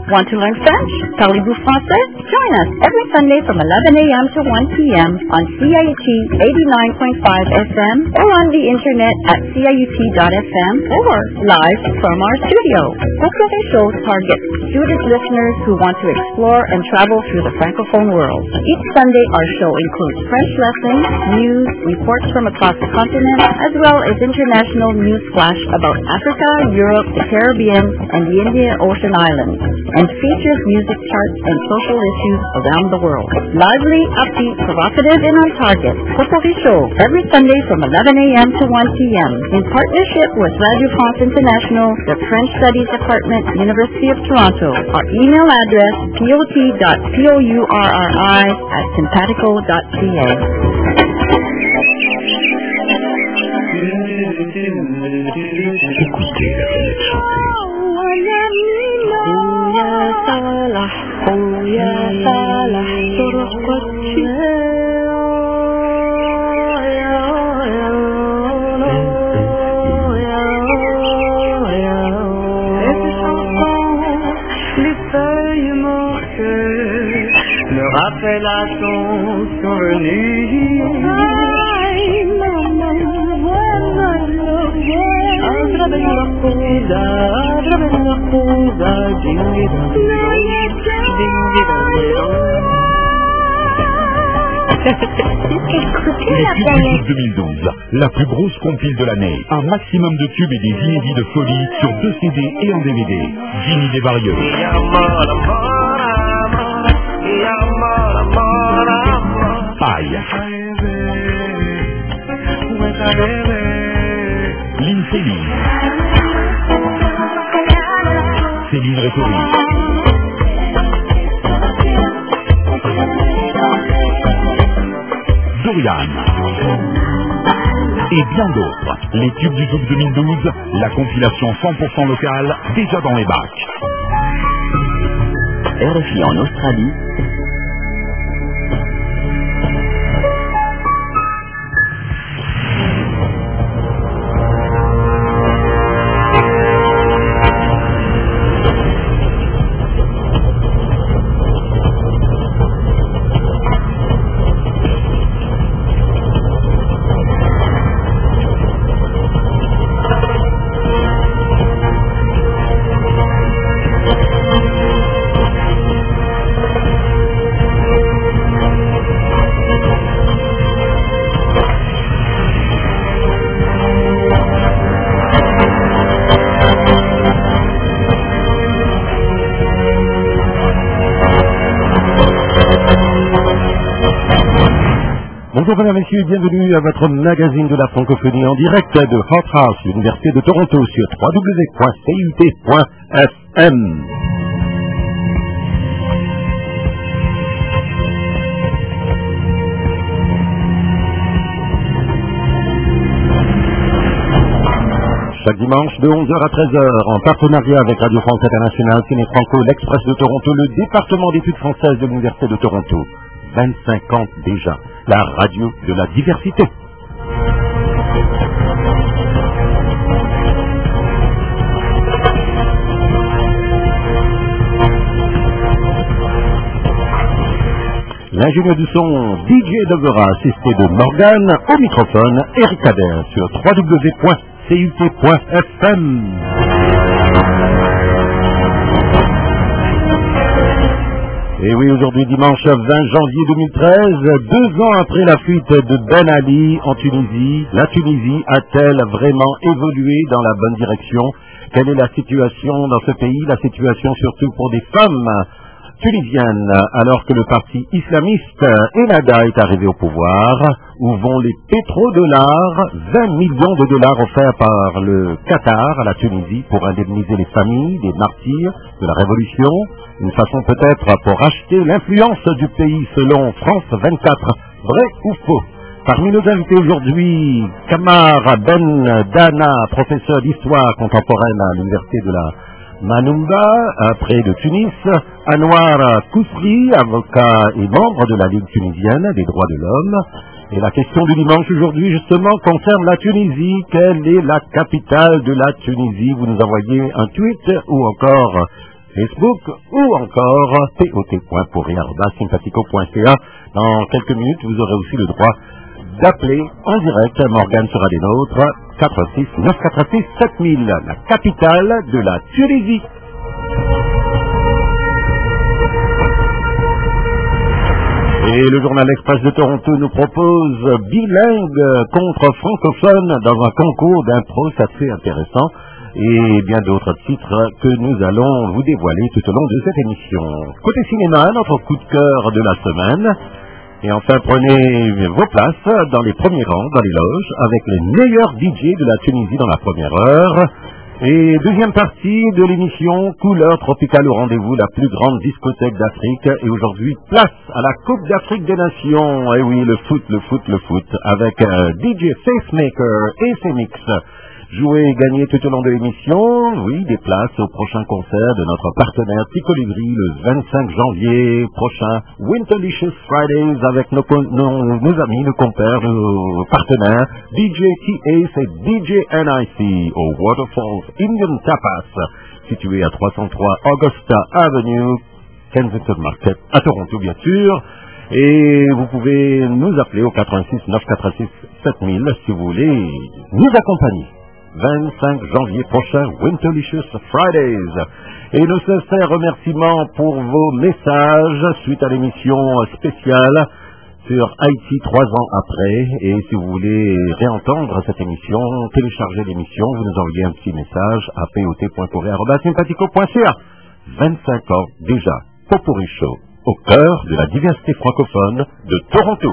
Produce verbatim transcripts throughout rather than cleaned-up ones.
Want to learn French? Parlez-vous français? Join us every Sunday from eleven a.m. to one p.m. on C I U T eighty-nine point five F M or on the internet at C I U T dot F M or live from our studio. Coco Show targets student listeners who want to explore and travel through the Francophone world. Each Sunday, our show includes French lessons, news, reports from across the continent, as well as international news flash about Africa, Europe, the Caribbean, and the Indian Ocean Islands, and features music charts and social issues around the world. Lively, upbeat, provocative, and on target. Coco Show every Sunday from eleven a.m. to one p.m. in partnership with Radio France International, the French Studies Department, University of Toronto. Our email address pot dot pourri at simpatico dot c a. Écoutez la planète chanter. Rappelle à ton souvenir. Les tubes deux mille douze, la plus grosse compile de l'année. Un maximum de tubes et des inédits de folie sur deux C D et en D V D. Jimmy Desvarieux. Aïe. Lynn Céline. Céline Rétori. Dorian. Et bien d'autres. Les tubes du Zouk deux mille douze, la compilation cent pour cent locale, déjà dans les bacs. R F I en Australie. Bonjour mesdames et messieurs, bienvenue à votre magazine de la francophonie en direct de Hot House, l'université de Toronto sur w w w point c u t point f m. Chaque dimanche de onze heures à treize heures, en partenariat avec Radio France Internationale, Ciné Franco, l'Express de Toronto, le département d'études françaises de l'université de Toronto. vingt-cinq ans déjà, la radio de la diversité. L'ingénieur du son D J Devera, assisté de Morgane, au microphone, Eric Kader sur w w w point c u t point f m. Et oui, aujourd'hui dimanche vingt janvier deux mille treize, deux ans après la fuite de Ben Ali en Tunisie, la Tunisie a-t-elle vraiment évolué dans la bonne direction? Quelle est la situation dans ce pays, la situation surtout pour des femmes tunisiennes, alors que le parti islamiste Ennahda est arrivé au pouvoir? Où vont les pétrodollars? vingt millions de dollars offerts par le Qatar à la Tunisie pour indemniser les familles des martyrs de la Révolution. Une façon peut-être pour acheter l'influence du pays selon France vingt-quatre. Vrai ou faux? Parmi nos invités aujourd'hui, Kamar Ben Dana, professeur d'histoire contemporaine à l'université de la Manumba, près de Tunis. Anwar Kousri, avocat et membre de la Ligue tunisienne des droits de l'homme. Et la question du dimanche aujourd'hui, justement, concerne la Tunisie. Quelle est la capitale de la Tunisie? Vous nous envoyez un tweet ou encore Facebook ou encore t o t point pourri arobase sympathico point c a. Dans quelques minutes, vous aurez aussi le droit d'appeler en direct. Morgane sera des nôtres. quatre six neuf quatre six sept mille, la capitale de la Tunisie. Et le journal Express de Toronto nous propose bilingue contre francophone dans un concours d'impro assez intéressant et bien d'autres titres que nous allons vous dévoiler tout au long de cette émission. Côté cinéma, notre coup de cœur de la semaine. Et enfin, prenez vos places dans les premiers rangs, dans les loges, avec les meilleurs D J de la Tunisie dans la première heure. Et deuxième partie de l'émission, couleur tropicale au rendez-vous, la plus grande discothèque d'Afrique. Et aujourd'hui, place à la Coupe d'Afrique des Nations. Et oui, le foot, le foot, le foot, avec euh, D J Facemaker et ses mix. Jouer et gagner tout au long de l'émission, oui, des places au prochain concert de notre partenaire Picolibri le vingt-cinq janvier prochain, Winterlicious Fridays, avec nos, nos, nos amis, nos compères, nos partenaires, D J T Ace et D J N I C au Waterfalls Indian Tapas, situé à trois cent trois Augusta Avenue, Kensington Market, à Toronto bien sûr. Et vous pouvez nous appeler au quatre-vingt-six neuf cent quatre-vingt-six sept mille si vous voulez nous accompagner. vingt-cinq janvier prochain, Winterlicious Fridays. Et nos sincères remerciements pour vos messages suite à l'émission spéciale sur Haïti trois ans après. Et si vous voulez réentendre cette émission, télécharger l'émission, vous nous envoyez un petit message à p o t point pourri arobase sympathico point c a. vingt-cinq ans déjà, Popurrí Show, au cœur de la diversité francophone de Toronto.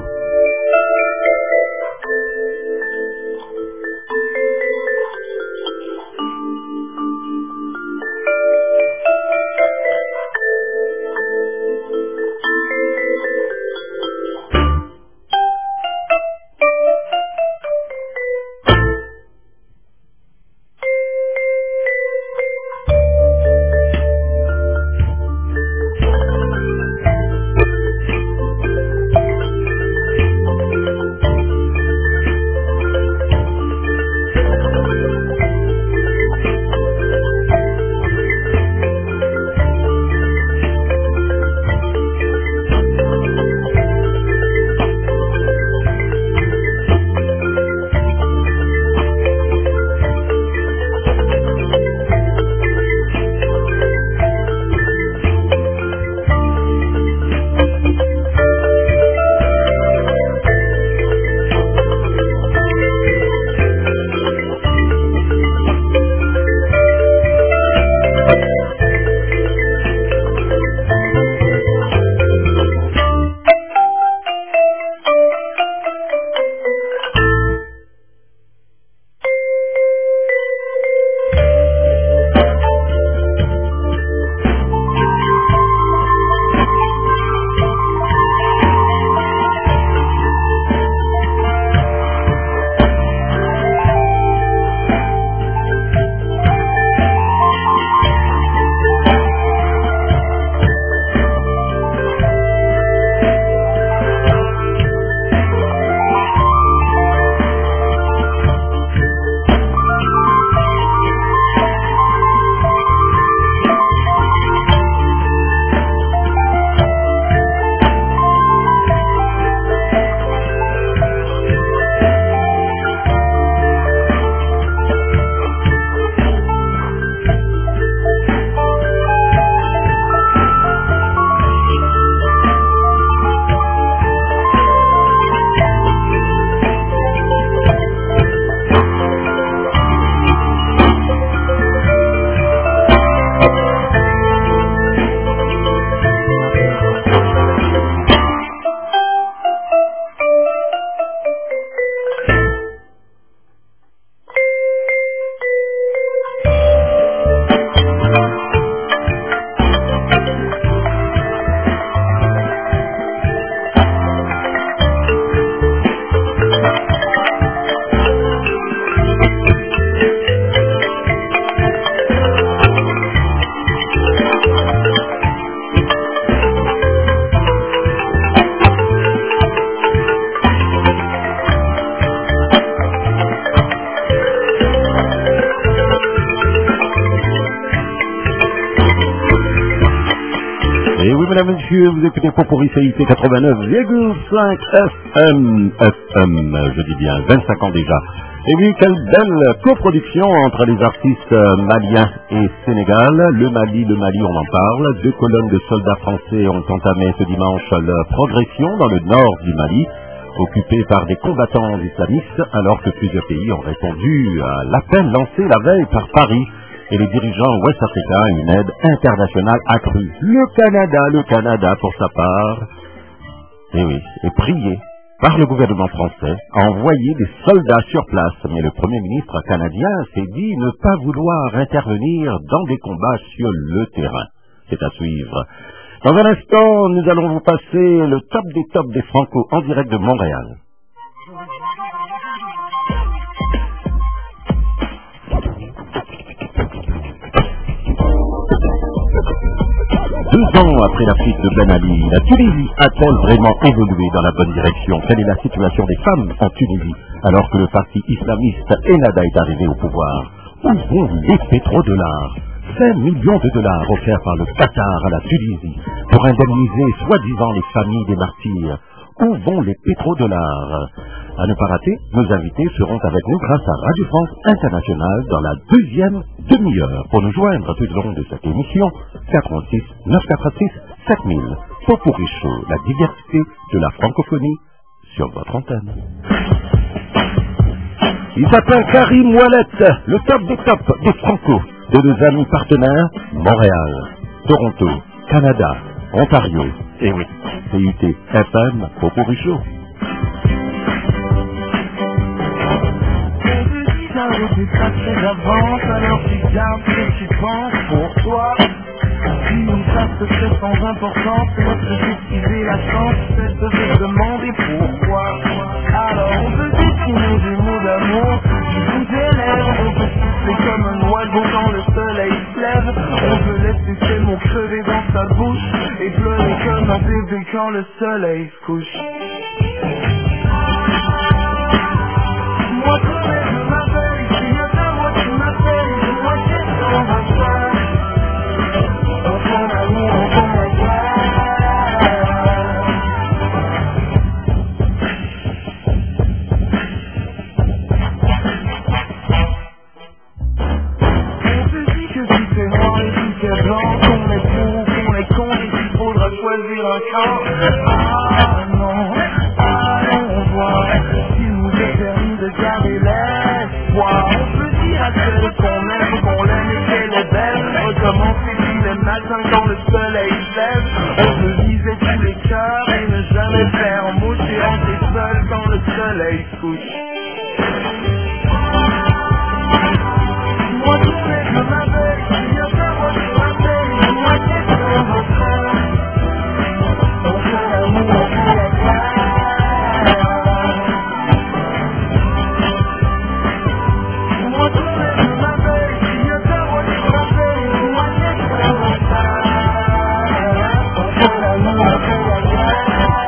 Et oui, mesdames et messieurs, vous écoutez Popori C I T quatre-vingt-neuf virgule cinq F M, F M, je dis bien, vingt-cinq ans déjà. Et oui, quelle belle coproduction entre les artistes maliens et Sénégal. Le Mali, le Mali, on en parle. Deux colonnes de soldats français ont entamé ce dimanche leur progression dans le nord du Mali, occupé par des combattants islamistes, alors que plusieurs pays ont répondu à l'appel lancé la veille par Paris et les dirigeants ouest-africains à une aide internationale accrue. Le Canada, le Canada, pour sa part, et oui, est prié par le gouvernement français a envoyé des soldats sur place, mais le Premier ministre canadien s'est dit ne pas vouloir intervenir dans des combats sur le terrain. C'est à suivre. Dans un instant, nous allons vous passer le top des tops des Franco en direct de Montréal. Deux ans après la fuite de Ben Ali, la Tunisie a-t-elle vraiment évolué dans la bonne direction? Quelle est la situation des femmes en Tunisie alors que le parti islamiste Ennahda est arrivé au pouvoir? Où vont les pétrodollars? cinq millions de dollars offerts par le Qatar à la Tunisie pour indemniser soi-disant les familles des martyrs. Où vont les pétrodollars? À ne pas rater, nos invités seront avec nous grâce à Radio France Internationale dans la deuxième demi-heure. Pour nous joindre tout au long de cette émission, quatre un six neuf quatre six sept mille. Popori Show, la diversité de la francophonie sur votre antenne. Il s'appelle Karim Ouellet, le top des tops des Franco, de nos amis partenaires, Montréal, Toronto, Canada, Ontario, et oui, C I T F M, Popori Show. Tu passes d'avance, alors tu gardes ce que tu penses pour toi. Si une trace c'est sans importance, notre d'esquiver la chance, c'est de se demander pourquoi. Alors on peut dessiner des mots d'amour qui vous élèvent, on peut souffler comme un oiseau quand le soleil se lève, on peut laisser ses mots crever dans sa bouche et pleurer comme un bébé quand le soleil se couche. Moi quand je m'appelle, si y a pas moi tu m'appelles, dis-moi qu'est-ce qu'on va faire. On fait l'amour, on fait la guerre. On se dit que tout est noir et tout est blanc, qu'on est fou, qu'on est con et qu'il faudra choisir un camp. Ah non, ah non, on voit qu'il nous est permis de garder l'espoir. On peut dire à celle qu'on aime, qu'on l'aime et qu'elle est belle. Recommencer tous les matins quand le soleil se lève. On peut viser tous les cœurs et ne jamais faire mouche et rentrer seul quand le soleil se couche. Moi tout fait je m'appelle, il y a pas moi je m'appelle, dis-moi qu'est-ce qu'on va faire. On fait l'amour, on fait la guerre. Moi tout fait je m'appelle, il y a pas moi je m'appelle, dis-moi qu'est-ce qu'on va faire. On fait l'amour, on fait la guerre.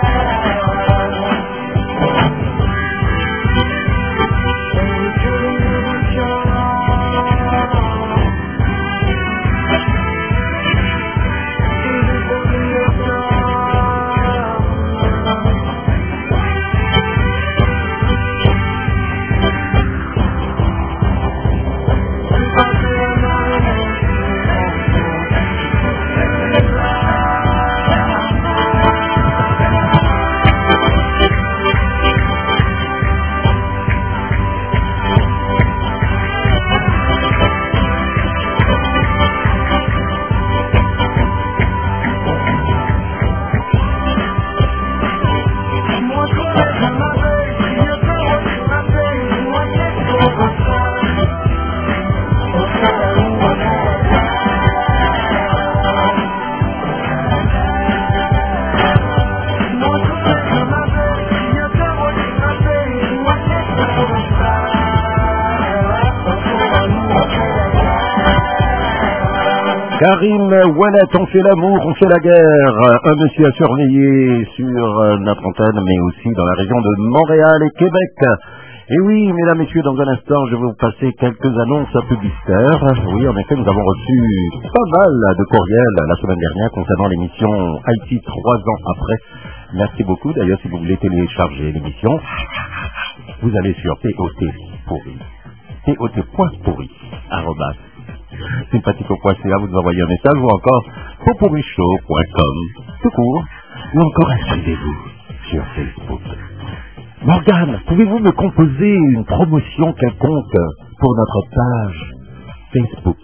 Karim Ouellet, on fait l'amour, on fait la guerre. Un monsieur à surveiller sur notre antenne, mais aussi dans la région de Montréal et Québec. Et oui, mesdames, messieurs, dans un instant, je vais vous passer quelques annonces publicitaires. Oui, en effet, nous avons reçu pas mal de courriels la semaine dernière concernant l'émission I T trois ans après. Merci beaucoup. D'ailleurs, si vous voulez télécharger l'émission, vous allez sur T O T pourri. T O T point pourri, arrobas, sympathico point C A, vous nous envoyez un message ou encore popourrishow point com, tout court, ou encore inscrivez-vous sur Facebook. Morgane, pouvez-vous me composer une promotion quelconque pour notre page Facebook?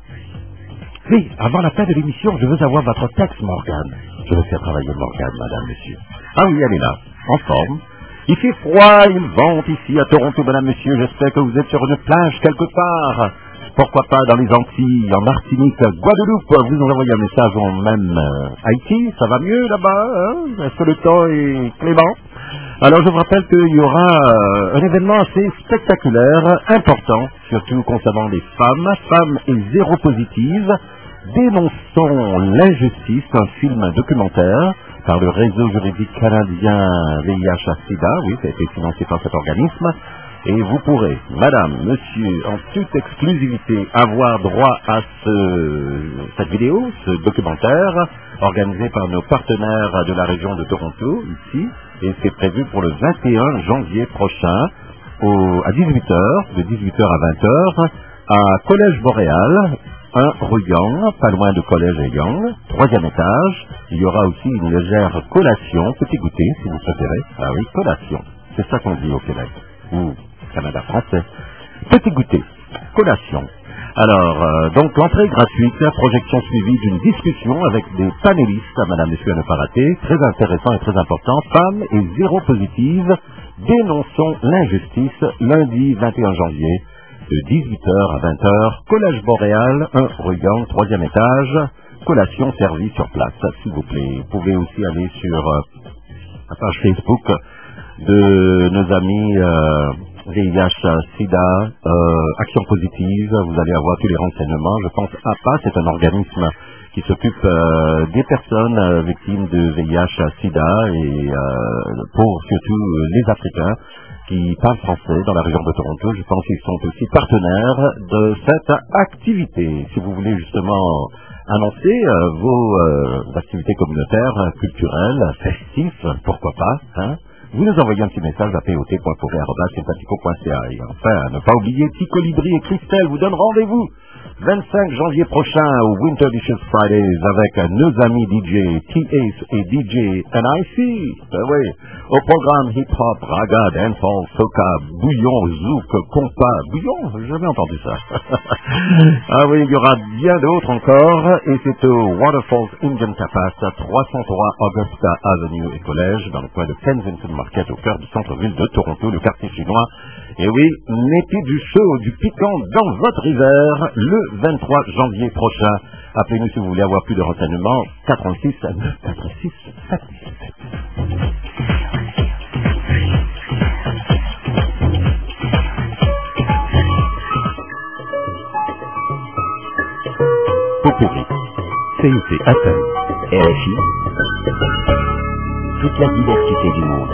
Oui, avant la fin de l'émission, je veux avoir votre texte, Morgane. Je veux faire travailler Morgane, madame, monsieur. Ah oui, elle est là, en forme. Il fait froid, il vente ici à Toronto, madame, monsieur. J'espère que vous êtes sur une plage quelque part. Pourquoi pas dans les Antilles, en Martinique, Guadeloupe. Vous nous envoyez un message en même euh, Haïti. Ça va mieux là-bas, hein? Est-ce que le temps est clément? Alors je vous rappelle qu'il y aura euh, un événement assez spectaculaire, important, surtout concernant les femmes, femmes et zéro-positives. Dénonçons l'injustice, un film documentaire par le réseau juridique canadien V I H SIDA, oui, ça a été financé par cet organisme, et vous pourrez, madame, monsieur, en toute exclusivité, avoir droit à ce, cette vidéo, ce documentaire, organisé par nos partenaires de la région de Toronto, ici, et c'est prévu pour le vingt et un janvier prochain, au, à dix-huit heures, de dix-huit heures à vingt heures, à Collège Boréal, un rue Yonge, pas loin de Collège et Yonge, troisième étage. Il y aura aussi une légère collation, petit goûter si vous préférez. Ah oui, collation, c'est ça qu'on dit au Québec, ou Canada français. Petit goûter, collation. Alors, euh, donc l'entrée est gratuite, la projection suivie d'une discussion avec des panélistes, madame, monsieur, à ne pas rater, très intéressant et très important, femmes et zéro positive, dénonçons l'injustice, lundi vingt et un janvier, de dix-huit heures à vingt heures, Collège Boréal, un rue Yonge, troisième étage, collation servie sur place, s'il vous plaît. Vous pouvez aussi aller sur euh, la page Facebook de nos amis euh, V I H SIDA, euh, Action Positive, vous allez avoir tous les renseignements. Je pense A P A, c'est un organisme qui s'occupe euh, des personnes euh, victimes de V I H SIDA et euh, pour surtout euh, les Africains qui parlent français dans la région de Toronto. Je pense qu'ils sont aussi partenaires de cette activité. Si vous voulez justement annoncer euh, vos euh, activités communautaires, culturelles, festives, pourquoi pas, hein, vous nous envoyez un petit message à p o t point pourri arobase sympathico point c a. Et enfin, ne pas oublier, Petit Colibri et Christelle vous donnent rendez-vous vingt-cinq janvier prochain au Winter Dishes Fridays avec nos amis D J T-Ace et D J N I C. Ben oui, au programme hip-hop, raga, dancehall, soca, bouillon, zouk, compas. Bouillon, j'ai jamais entendu ça. Ah oui, il y aura bien d'autres encore. Et c'est au Waterfalls Indian Tapas, trois cent trois Augusta Avenue et Collège, dans le coin de Kensington Market, au cœur du centre-ville de Toronto, le quartier chinois. Et oui, mettez du chaud, du piquant dans votre hiver le vingt-trois janvier prochain. Appelez-nous si vous voulez avoir plus de renseignements. quatre un six neuf quatre six sept sept. Popourri, C I C F M, R F I, toute la diversité du monde.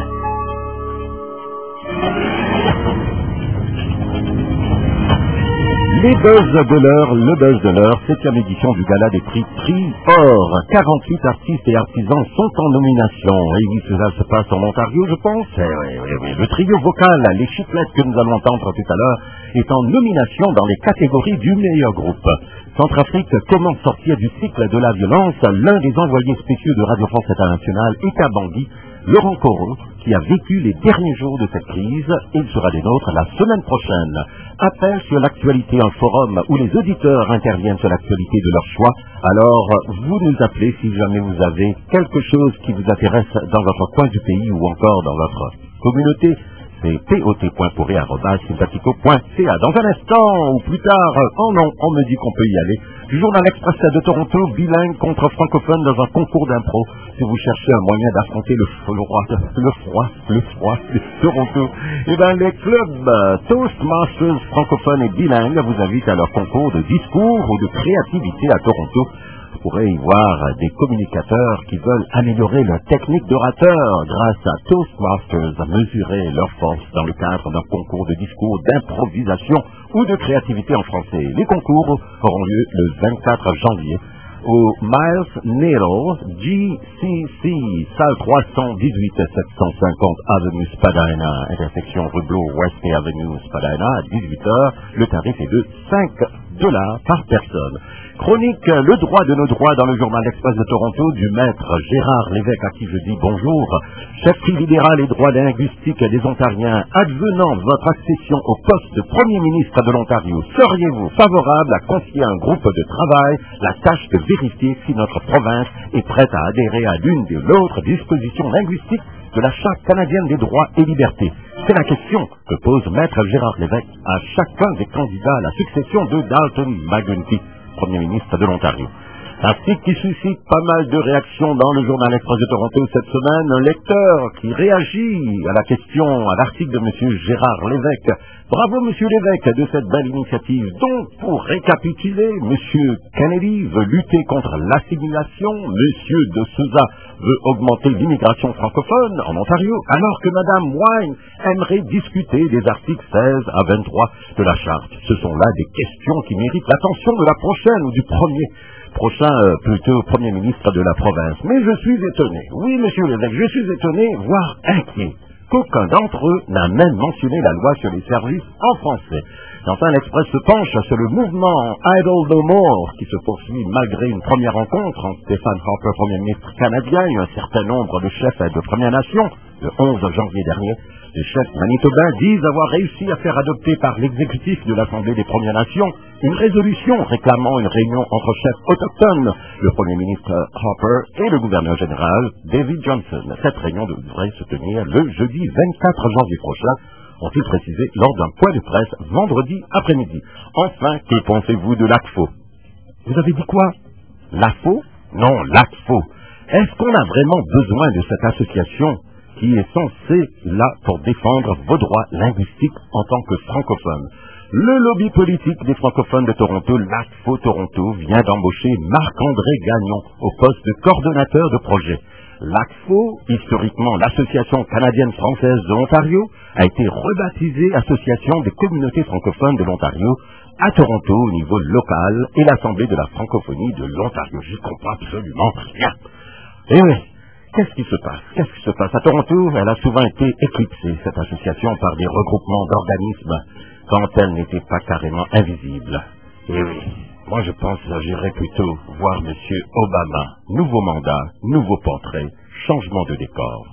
Les buzz de l'heure, le buzz de l'heure, septième édition du gala des prix Prix Or. quarante-huit artistes et artisans sont en nomination. Et oui, cela se passe en Ontario, je pense. Eh oui, oui, oui. Le trio vocal, les chiclettes que nous allons entendre tout à l'heure, est en nomination dans les catégories du meilleur groupe. Centrafrique, comment sortir du cycle de la violence? L'un des envoyés spéciaux de Radio France Internationale est à Bangui, Laurent Corot, qui a vécu les derniers jours de cette crise, et il sera des nôtres la semaine prochaine. Appel sur l'actualité, un forum où les auditeurs interviennent sur l'actualité de leur choix. Alors, vous nous appelez si jamais vous avez quelque chose qui vous intéresse dans votre coin du pays ou encore dans votre communauté. C'est p o t point pourri arobase sympathico point c a. Dans un instant, ou plus tard, oh non, on me dit qu'on peut y aller. Journal Express de Toronto, bilingue contre francophone dans un concours d'impro. Si vous cherchez un moyen d'affronter le froid, le froid, le froid de Toronto, eh bien les clubs Toastmasters francophones et bilingues vous invitent à leur concours de discours ou de créativité à Toronto. Vous pourrez y voir des communicateurs qui veulent améliorer leur technique d'orateur grâce à Toastmasters, à mesurer leur force dans le cadre d'un concours de discours, d'improvisation ou de créativité en français. Les concours auront lieu le vingt-quatre janvier au Miles Needle G C C, salle trois cent dix-huit sept cent cinquante Avenue Spadina, intersection Rublo West et Avenue Spadina, à dix-huit heures. Le tarif est de cinq dollars par personne. Chronique Le droit de nos droits dans le journal L'Express de Toronto du maître Gérard Lévesque, à qui je dis bonjour. Chef libéral et droit linguistique des Ontariens, advenant votre accession au poste de Premier ministre de l'Ontario, seriez-vous favorable à confier à un groupe de travail la tâche de vérifier si notre province est prête à adhérer à l'une de l'autre disposition linguistique de la Charte canadienne des droits et libertés? C'est la question que pose maître Gérard Lévesque à chacun des candidats à la succession de Dalton McGuinty, Premier ministre de l'Ontario. Article qui suscite pas mal de réactions dans le journal Express de Toronto cette semaine. Un lecteur qui réagit à la question, à l'article de M. Gérard Lévesque. Bravo M. Lévesque de cette belle initiative. Donc, pour récapituler, M. Kennedy veut lutter contre l'assimilation, M. de Souza veut augmenter l'immigration francophone en Ontario, alors que Mme Wine aimerait discuter des articles seize à vingt-trois de la Charte. Ce sont là des questions qui méritent l'attention de la prochaine ou du premier prochain, euh, plutôt Premier ministre de la province. Mais je suis étonné, oui monsieur Lévesque, je suis étonné, voire inquiet, qu'aucun d'entre eux n'a même mentionné la loi sur les services en français. Enfin, l'Express se penche sur le mouvement Idle No More qui se poursuit malgré une première rencontre entre Stephen Harper, Premier ministre canadien, et un certain nombre de chefs de Premières Nations, le onze janvier dernier. Les chefs manitobains disent avoir réussi à faire adopter par l'exécutif de l'Assemblée des Premières Nations une résolution réclamant une réunion entre chefs autochtones, le Premier ministre Harper et le gouverneur général David Johnston. Cette réunion devrait se tenir le jeudi vingt-quatre janvier prochain, ont-ils précisé lors d'un point de presse vendredi après-midi. Enfin, que pensez-vous de l'A C F O? Vous avez dit quoi? L'A F O? Non, l'A C F O. Est-ce qu'on a vraiment besoin de cette association qui est censée là pour défendre vos droits linguistiques en tant que francophone? Le lobby politique des francophones de Toronto, l'A C F O Toronto, vient d'embaucher Marc-André Gagnon au poste de coordonnateur de projet. L'A C F O, historiquement l'Association canadienne-française de l'Ontario, a été rebaptisée Association des communautés francophones de l'Ontario à Toronto au niveau local et l'Assemblée de la francophonie de l'Ontario. J'y comprends absolument rien. Eh oui, qu'est-ce qui se passe? Qu'est-ce qui se passe? À Toronto, elle a souvent été éclipsée, cette association, par des regroupements d'organismes quand elle n'était pas carrément invisible. Eh oui, moi je pense que j'irais plutôt voir M. Obama. Nouveau mandat, nouveau portrait, changement de décor.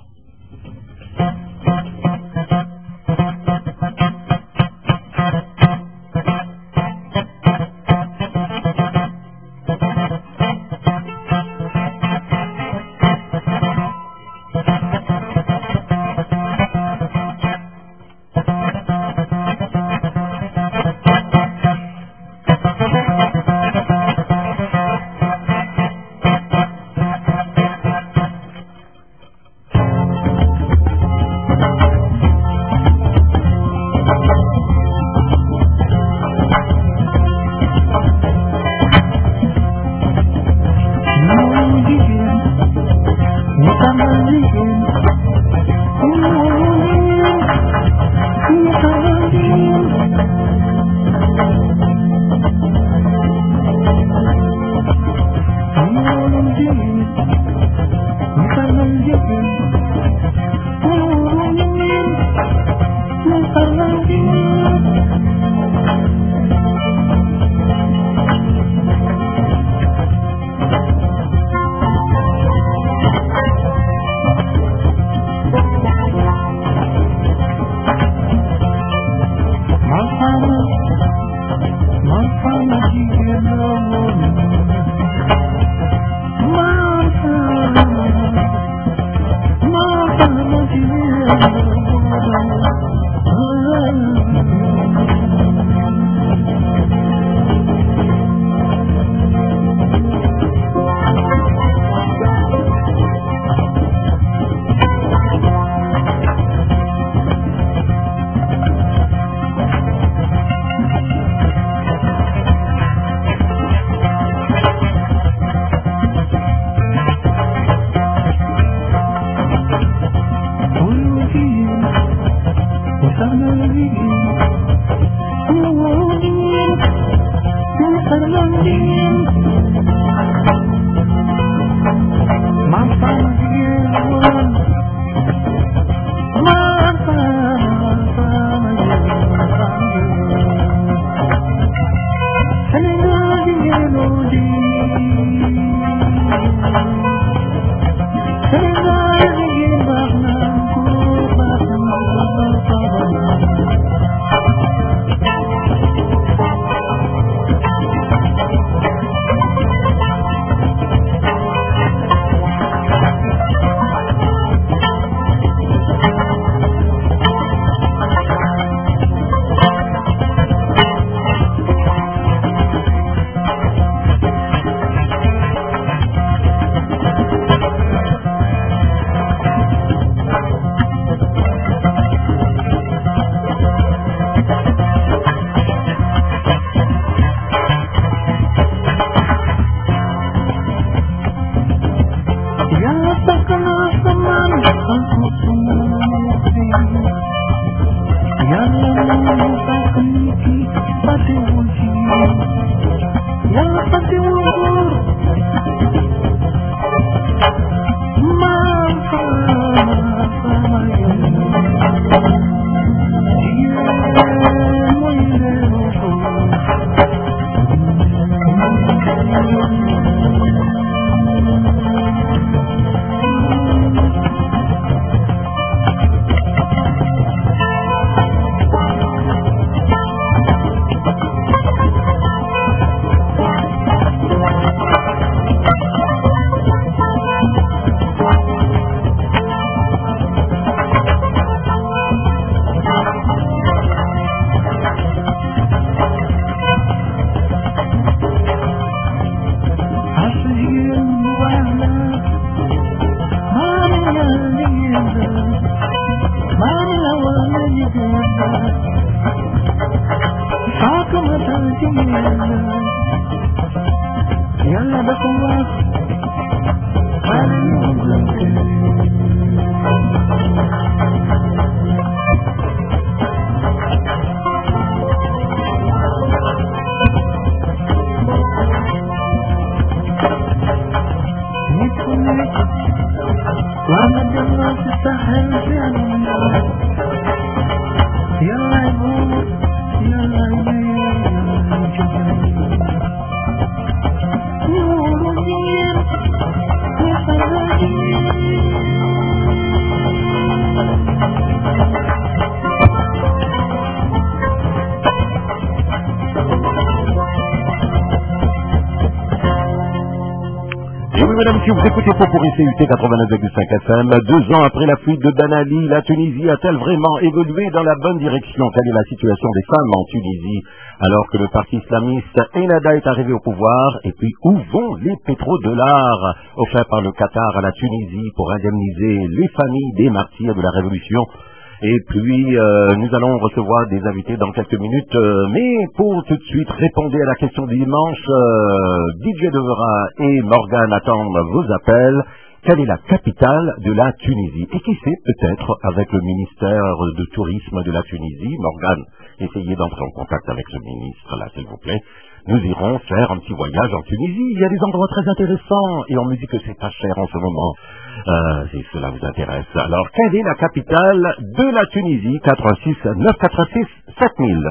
Si vous écoutez Popuri C U T quatre-vingt-neuf virgule cinq F M, deux ans après la fuite de Ben Ali, la Tunisie a-t-elle vraiment évolué dans la bonne direction? Quelle est la situation des femmes en Tunisie alors que le parti islamiste Ennahda est arrivé au pouvoir? Et puis où vont les pétrodollars offerts par le Qatar à la Tunisie pour indemniser les familles des martyrs de la révolution? Et puis, euh, nous allons recevoir des invités dans quelques minutes. Euh, mais pour tout de suite, répondez à la question du dimanche. Euh, D J Devera et Morgane attendent vos appels. Quelle est la capitale de la Tunisie? Et qui sait, peut-être, avec le ministère de Tourisme de la Tunisie, Morgane, essayez d'entrer en contact avec ce ministre-là, s'il vous plaît. Nous irons faire un petit voyage en Tunisie. Il y a des endroits très intéressants. Et on me dit que c'est pas cher en ce moment. Euh, si cela vous intéresse. Alors, quelle est la capitale de la Tunisie? quatre un six neuf quatre six sept mille.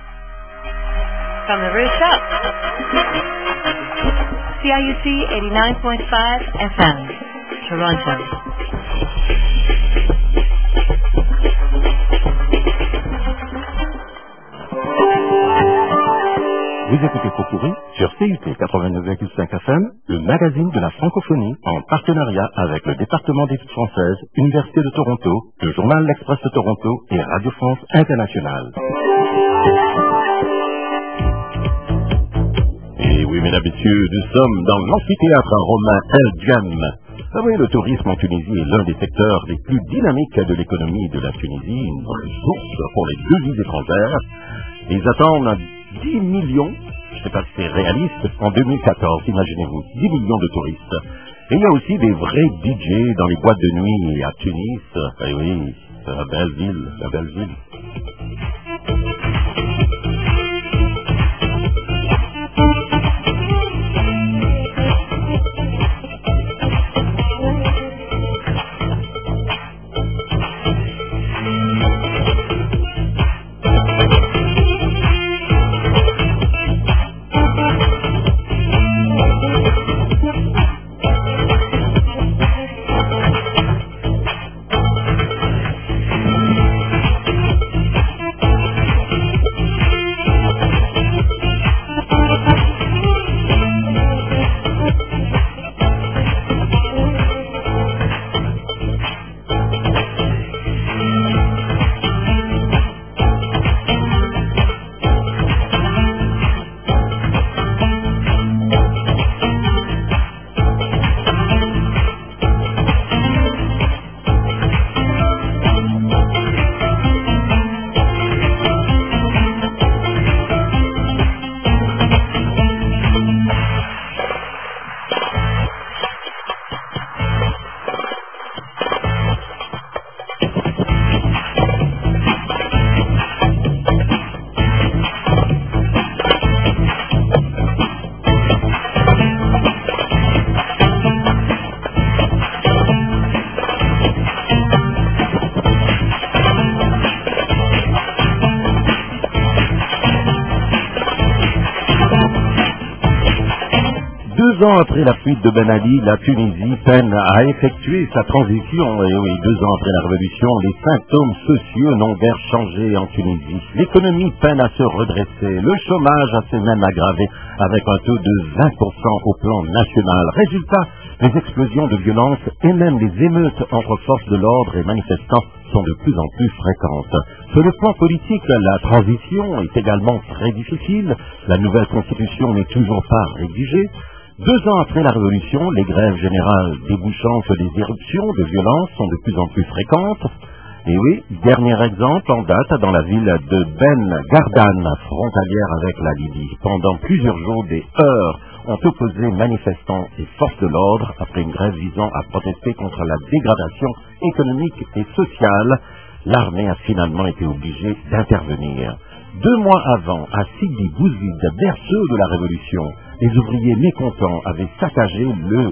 From the rooftop, C I U T eighty-nine point five F M, Toronto. Vous écoutez Popuri sur C U T quatre-vingt-neuf virgule cinq F M, le magazine de la francophonie, en partenariat avec le département d'études françaises, Université de Toronto, le journal L'Express de Toronto et Radio France Internationale. Et oui, mesdames et messieurs, nous sommes dans l'amphithéâtre romain El Djem. Ah oui, le tourisme en Tunisie est l'un des secteurs les plus dynamiques de l'économie de la Tunisie, une vraie source pour les devises étrangères. Ils attendent dix millions, je ne sais pas si c'est réaliste, en deux mille quatorze, imaginez-vous, dix millions de touristes. Et il y a aussi des vrais D J dans les boîtes de nuit à Tunis. Eh oui, c'est la belle ville, la belle ville. Deux ans après la fuite de Ben Ali, la Tunisie peine à effectuer sa transition. Et oui, deux ans après la révolution, les symptômes sociaux n'ont guère changé en Tunisie. L'économie peine à se redresser. Le chômage s'est même aggravé avec un taux de vingt pour cent au plan national. Résultat, les explosions de violence et même les émeutes entre forces de l'ordre et manifestants sont de plus en plus fréquentes. Sur le plan politique, la transition est également très difficile. La nouvelle constitution n'est toujours pas rédigée. Deux ans après la Révolution, les grèves générales débouchant sur des éruptions de violence sont de plus en plus fréquentes. Et oui, dernier exemple en date dans la ville de Ben Gardan, frontalière avec la Libye. Pendant plusieurs jours, des heurts ont opposé manifestants et forces de l'ordre après une grève visant à protester contre la dégradation économique et sociale. L'armée a finalement été obligée d'intervenir. Deux mois avant, à Sidi Bouzid, berceau de la Révolution, les ouvriers mécontents avaient saccagé le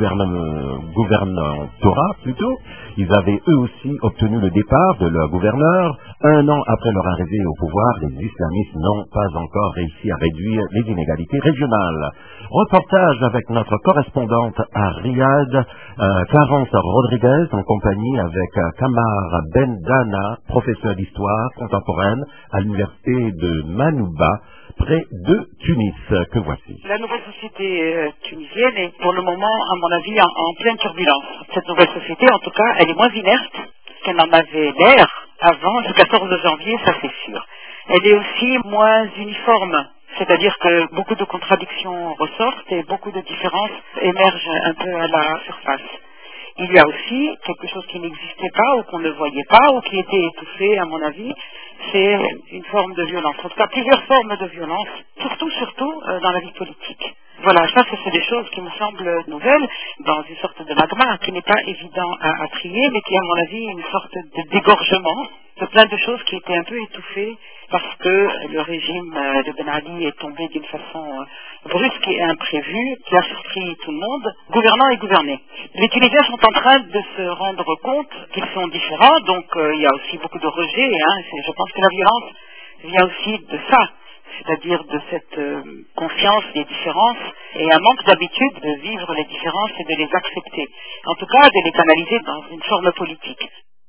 gouvernorat plutôt. Ils avaient eux aussi obtenu le départ de leur gouverneur. Un an après leur arrivée au pouvoir, les islamistes n'ont pas encore réussi à réduire les inégalités régionales. Reportage avec notre correspondante à Riyad, euh, Clarence Rodriguez, en compagnie avec euh, Kamar Ben Dana, professeur d'histoire contemporaine à l'université de Manouba, près de Tunis, que voici. La nouvelle société euh, tunisienne est pour le moment, à mon avis, en, en pleine turbulence. Cette nouvelle société, en tout cas, elle est moins inerte qu'elle en avait l'air avant le quatorze janvier, ça c'est sûr. Elle est aussi moins uniforme, c'est-à-dire que beaucoup de contradictions ressortent et beaucoup de différences émergent un peu à la surface. Il y a aussi quelque chose qui n'existait pas ou qu'on ne voyait pas ou qui était étouffé, à mon avis, c'est une forme de violence. En tout cas, plusieurs formes de violence, surtout, surtout euh, dans la vie politique. Voilà, ça, c'est des choses qui me semblent nouvelles, dans une sorte de magma qui n'est pas évident à, à trier, mais qui, à mon avis, est une sorte de dégorgement de plein de choses qui étaient un peu étouffées parce que le régime de Ben Ali est tombé d'une façon brusque et imprévue, qui a surpris tout le monde, gouvernant et gouverné. Les Tunisiens sont en train de se rendre compte qu'ils sont différents, donc euh, il y a aussi beaucoup de rejet. Hein, je pense que la violence vient aussi de ça, c'est-à-dire de cette euh, conscience des différences et un manque d'habitude de vivre les différences et de les accepter. En tout cas, de les canaliser dans une forme politique.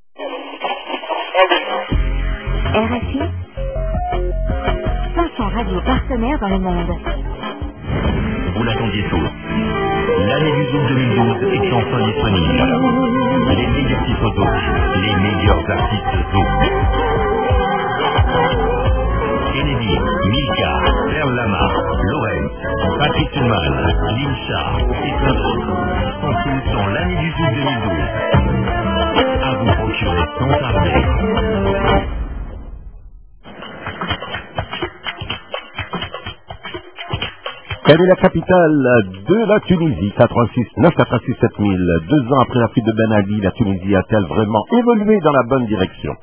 R F I, cinq cents radios partenaires dans le monde. Vous l'attendiez tous. L'année du Zoom deux mille douze est enfin disponible. Les meilleurs titres Zoom, les meilleurs artistes Zoom. Kennedy, Milka, Perle Lama, Lawrence, Patrick Tullman, Lincha et plein d'autres sont tous dans l'année du Zoom deux mille douze. À vous procurer sans tarder. Quelle est la capitale de la Tunisie? quatre-vingt-six neuf cent quatre-vingt-six sept mille. Deux ans après la fuite de Ben Ali, la Tunisie a-t-elle vraiment évolué dans la bonne direction?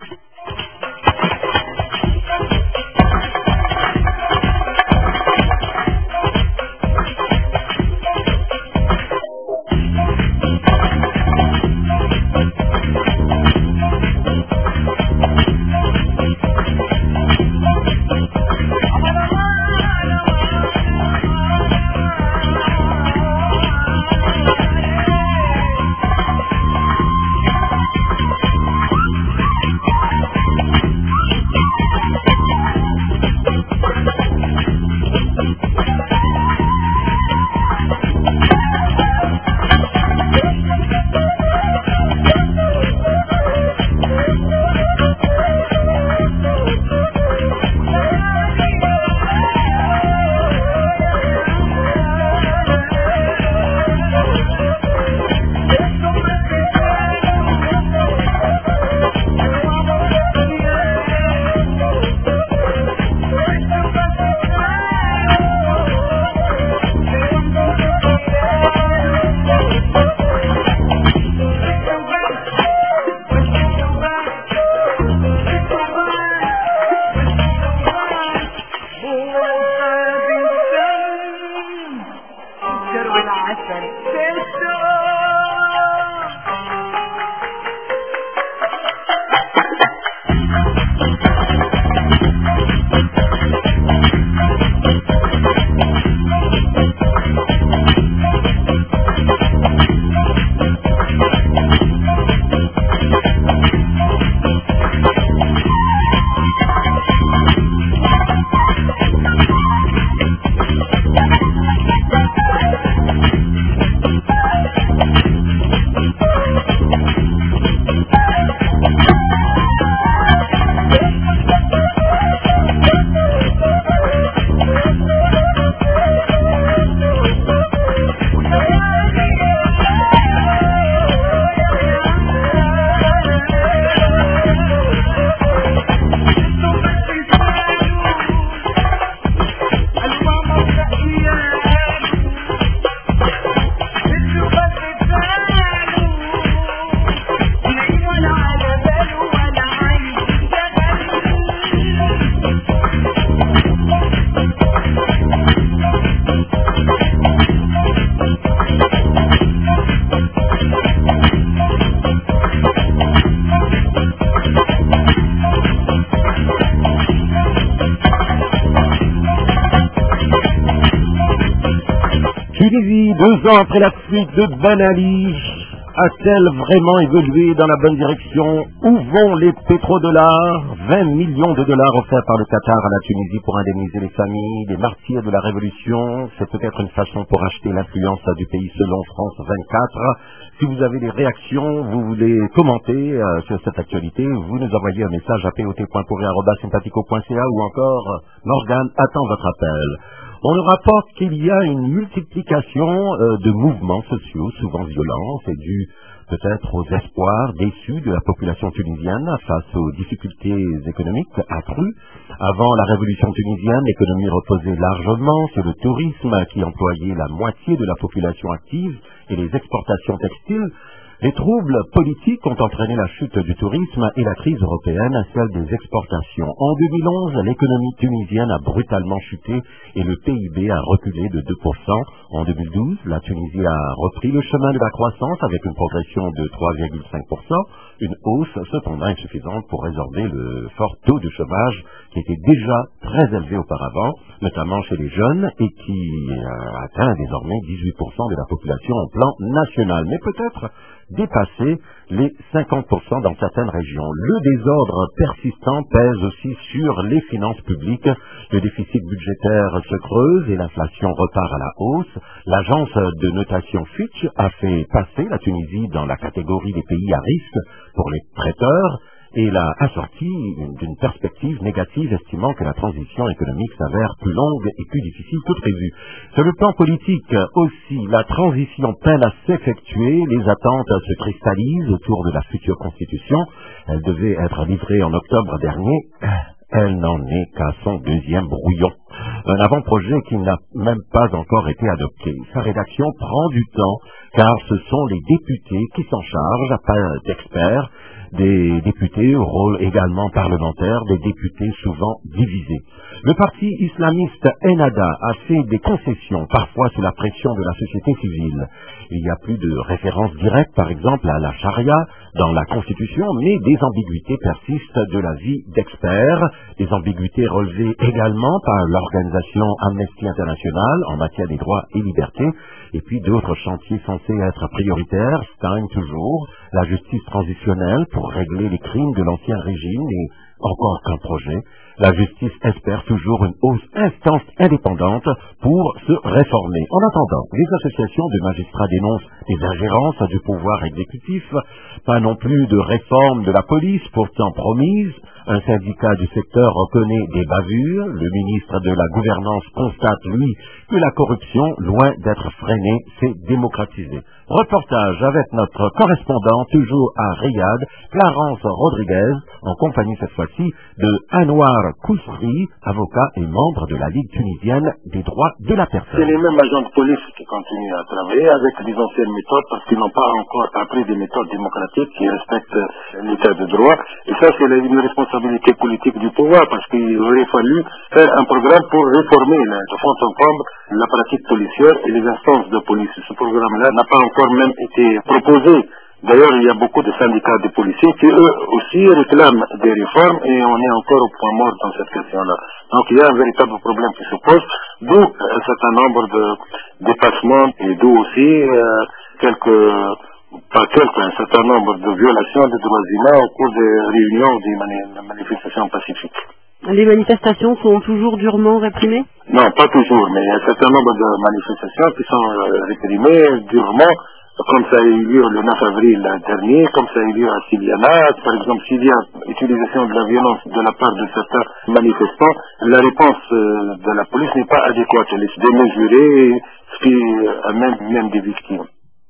Tunisie, deux ans après la fuite de Ben Ali, a-t-elle vraiment évolué dans la bonne direction? Où vont les pétrodollars? vingt millions de dollars offerts par le Qatar à la Tunisie pour indemniser les familles, les martyrs de la Révolution. C'est peut-être une façon pour acheter l'influence du pays selon France vingt-quatre. Si vous avez des réactions, vous voulez commenter euh, sur cette actualité, vous nous envoyez un message à p o t point pourri arobase sympathico point c a ou encore euh, Morgane attend votre appel. On nous rapporte qu'il y a une multiplication euh, de mouvements sociaux, souvent violents. C'est dû peut-être aux espoirs déçus de la population tunisienne face aux difficultés économiques accrues. Avant la révolution tunisienne, l'économie reposait largement sur le tourisme qui employait la moitié de la population active et les exportations textiles. Les troubles politiques ont entraîné la chute du tourisme et la crise européenne, celle des exportations. En deux mille onze, l'économie tunisienne a brutalement chuté et le P I B a reculé de deux pour cent. En deux mille douze, la Tunisie a repris le chemin de la croissance avec une progression de trois virgule cinq pour cent, une hausse cependant insuffisante pour résorber le fort taux de chômage qui était déjà très élevé auparavant, notamment chez les jeunes, et qui euh, atteint désormais dix-huit pour cent de la population au plan national. Mais peut-être dépasser les cinquante pour cent dans certaines régions. Le désordre persistant pèse aussi sur les finances publiques. Le déficit budgétaire se creuse et l'inflation repart à la hausse. L'agence de notation Fitch a fait passer la Tunisie dans la catégorie des pays à risque pour les prêteurs et l'a assorti d'une perspective négative, estimant que la transition économique s'avère plus longue et plus difficile que prévu. Sur le plan politique aussi, la transition peine à s'effectuer, les attentes se cristallisent autour de la future constitution. Elle devait être livrée en octobre dernier. Elle n'en est qu'à son deuxième brouillon. Un avant-projet qui n'a même pas encore été adopté. Sa rédaction prend du temps, car ce sont les députés qui s'en chargent, pas d'experts, des députés au rôle également parlementaire, des députés souvent divisés. Le parti islamiste Ennahda a fait des concessions, parfois sous la pression de la société civile. Il n'y a plus de référence directe, par exemple, à la charia dans la Constitution, mais des ambiguïtés persistent de la vie d'experts, des ambiguïtés relevées également par l'organisation Amnesty International en matière des droits et libertés, et puis d'autres chantiers censés être prioritaires, stagnent toujours, la justice transitionnelle pour régler les crimes de l'ancien régime et encore qu'un projet. La justice espère toujours une hausse instance indépendante pour se réformer. En attendant, les associations de magistrats dénoncent des ingérences du pouvoir exécutif, pas non plus de réforme de la police pourtant promise. Un syndicat du secteur reconnaît des bavures. Le ministre de la Gouvernance constate, lui, que la corruption, loin d'être freinée, s'est démocratisée. Reportage avec notre correspondant, toujours à Riyad, Clarence Rodriguez, en compagnie cette fois-ci de Anwar Kousri, avocat et membre de la Ligue tunisienne des droits de la personne. C'est les mêmes agents de police qui continuent à travailler avec les anciennes méthodes parce qu'ils n'ont pas encore appris des méthodes démocratiques qui respectent l'état de droit. Et ça, c'est une responsabilité politique du pouvoir parce qu'il aurait fallu faire un programme pour réformer de fond en comble la pratique policière et les instances de police. Ce programme-là n'a pas encore même été proposé. D'ailleurs, il y a beaucoup de syndicats de policiers qui, eux aussi, réclament des réformes et on est encore au point mort dans cette question-là. Donc, il y a un véritable problème qui se pose, d'où un certain nombre de dépassements et d'où aussi euh, quelques, pas quelques, un certain nombre de violations des droits humains au cours des réunions ou des mani- manifestations pacifiques. Les manifestations sont toujours durement réprimées? Non, pas toujours, mais il y a un certain nombre de manifestations qui sont euh, réprimées durement, comme ça a eu lieu le neuf avril dernier, comme ça a eu lieu à Siliana. Par exemple, s'il y a utilisation de la violence de la part de certains manifestants, la réponse euh, de la police n'est pas adéquate. Elle est démesurée, ce qui amène même des victimes.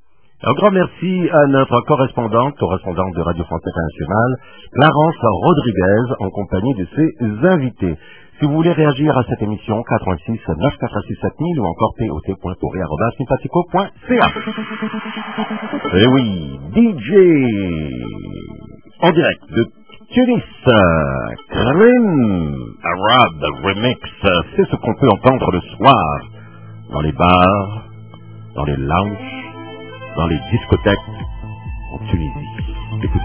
Un grand merci à notre correspondante, correspondante de Radio France Internationale, Clarence Rodriguez, en compagnie de ses invités. Si vous voulez réagir à cette émission, quatre-vingt-six neuf cent quatre-vingt-six sept mille ou encore p o t point pourri arobase sympathico point c a. Eh oui, D J en direct de Tunis, Karim Arab Remix, c'est ce qu'on peut entendre le soir dans les bars, dans les lounges, dans les discothèques en Tunisie. Écoutez.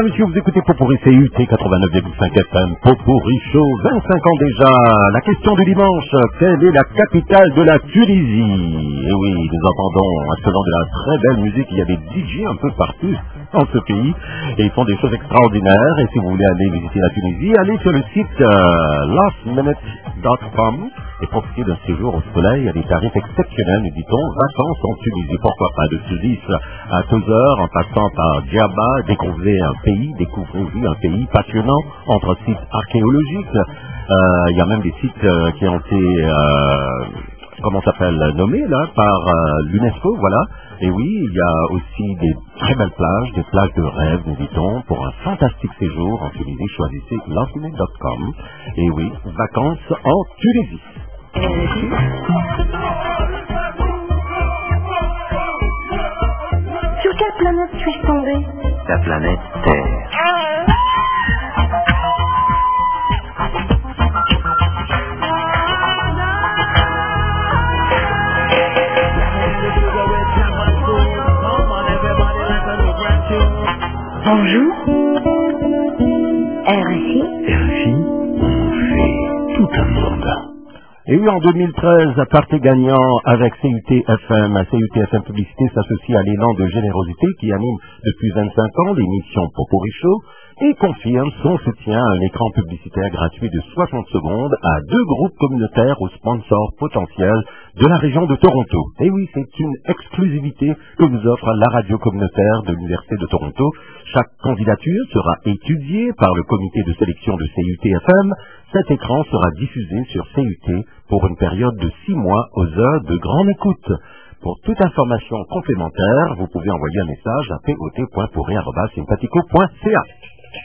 mesdames, messieurs, vous écoutez Potpourri C U T quatre-vingt-neuf virgule cinq F M, Potpourri Show, vingt-cinq ans déjà. La question du dimanche, quelle est la capitale de la Tunisie? Et oui, nous entendons actuellement de la très belle musique, il y a des D J un peu partout dans ce pays, et ils font des choses extraordinaires. Et si vous voulez aller visiter la Tunisie, allez sur le site euh, last minute dot com et profitez d'un séjour au soleil à des tarifs exceptionnels, nous dit-on, vacances en Tunisie, pourquoi pas, de Tunis à Tozeur, en passant par Djerba, découvrez un pays, découvrez un pays passionnant, entre sites archéologiques, euh, il y a même des sites euh, qui ont été, euh, comment ça s'appelle, nommés là, par euh, l'UNESCO, voilà. Et oui, il y a aussi des très belles plages, des plages de rêve, nous dit-on, pour un fantastique séjour en Tunisie, choisissez last minute dot com. Et oui, vacances en Tunisie. Sur quelle planète suis-je tombé? La planète Terre. Bonjour. R F I. R F I, on fait tout un monde. Et oui, en deux mille treize, partez gagnant avec C U T F M. C U T F M Publicité s'associe à l'élan de générosité qui anime depuis vingt-cinq ans l'émission Potpourri Show et confirme son soutien à un écran publicitaire gratuit de soixante secondes à deux groupes communautaires aux sponsors potentiels de la région de Toronto. Et oui, c'est une exclusivité que vous offre la radio communautaire de l'Université de Toronto. Chaque candidature sera étudiée par le comité de sélection de C U T F M. Cet écran sera diffusé sur C U T pour une période de six mois aux heures de grande écoute. Pour toute information complémentaire, vous pouvez envoyer un message à p o t point pourri arobase sympathico point c a.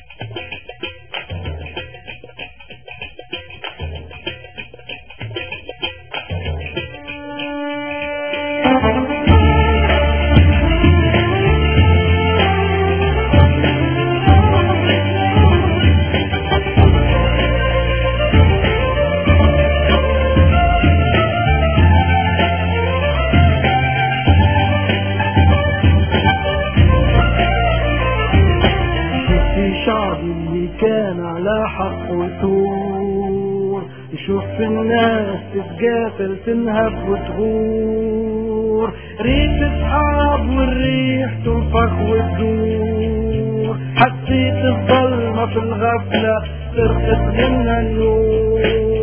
يشوف الناس تتقاتل تنهب وتغور ريت اصحاب والريح تنفخ وتدور حسيت الظلمة في الغفلة ترقص منا النور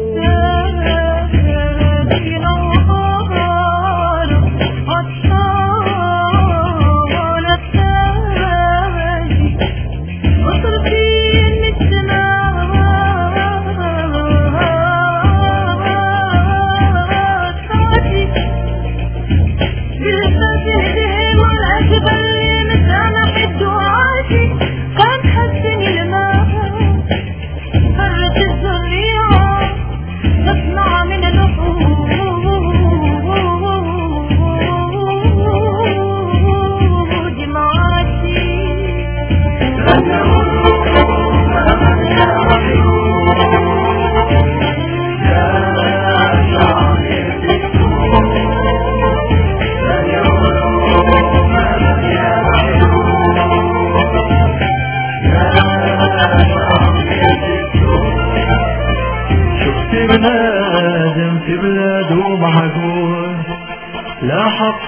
بنادم في بلاده معقول لا حق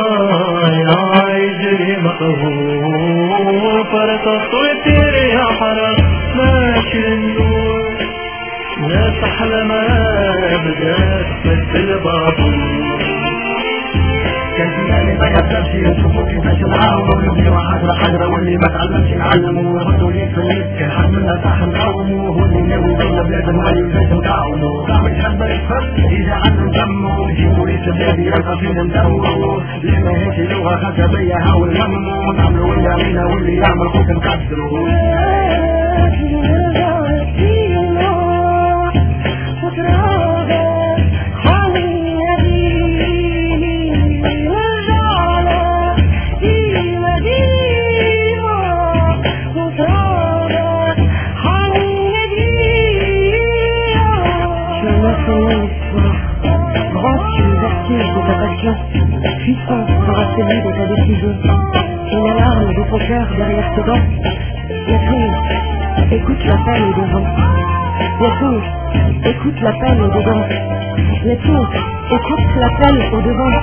الضايع يجري مقهور فرط الطير يا حرام ماشي النور لا تحلم ابدا مثل الباطل اللي ما يقدرش يشوفوا كيفاش نعاونوا ونبنيو حجرة حجرة واللي ما تعلمش نعلموا ردوا لي في النت كان حملنا صح نقاوموا هو اللي ناوي يضل بلاد المالي ولازم نقاوموا صعب يحب يفر إذا عنده دمه يجيبوا لي سبابي يرقى فينا ندوروا اللي ما هيش لغة خشبية هاول همه نعملوا اللي علينا واللي يعمل خوف نقدروا Puissance sera celui de ta décision. Une alarme de ton cœur derrière tes dents. Yatou, écoute l'appel au devant. Yatou, écoute l'appel au devant. Yatou, écoute l'appel au devant.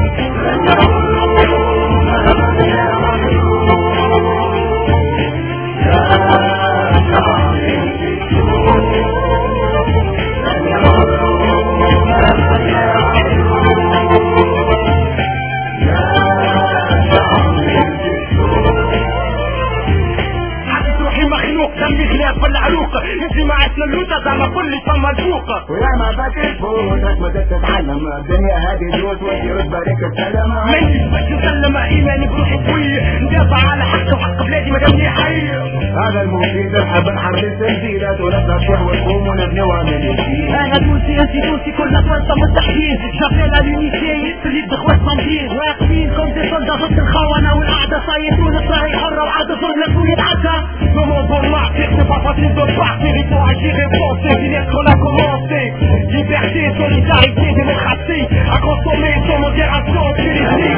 دمي خلاف بالعروق انتي ما عشنا اللوطة زعما كل فما الفوق ويا ما باتت فوتك بدأت تتعلم الدنيا هذه دوت ودي رتبة السلامة مني باش نسلم ايماني بروحي قوي ندافع على حق وحق بلادي مدامني حي هذا المفيد نحب نحرر التنزيلات ونبدا شهوة تقوم ونبنيوها من جديد انا دوسي انتي دوسي كل فرصة مستحيل جابيل اليونيتي تريد بخوات منطير واقفين كوم دي صلدة ضد الخونة والقعدة صايتون الصاي حرة وعادة ظلم لكل يتعدى نمو بورما c'est pas facile de partir, il faut agir et penser, finir qu'on a commencé. Liberté, solidarité, démocratie, à consommer sans modération, c'est les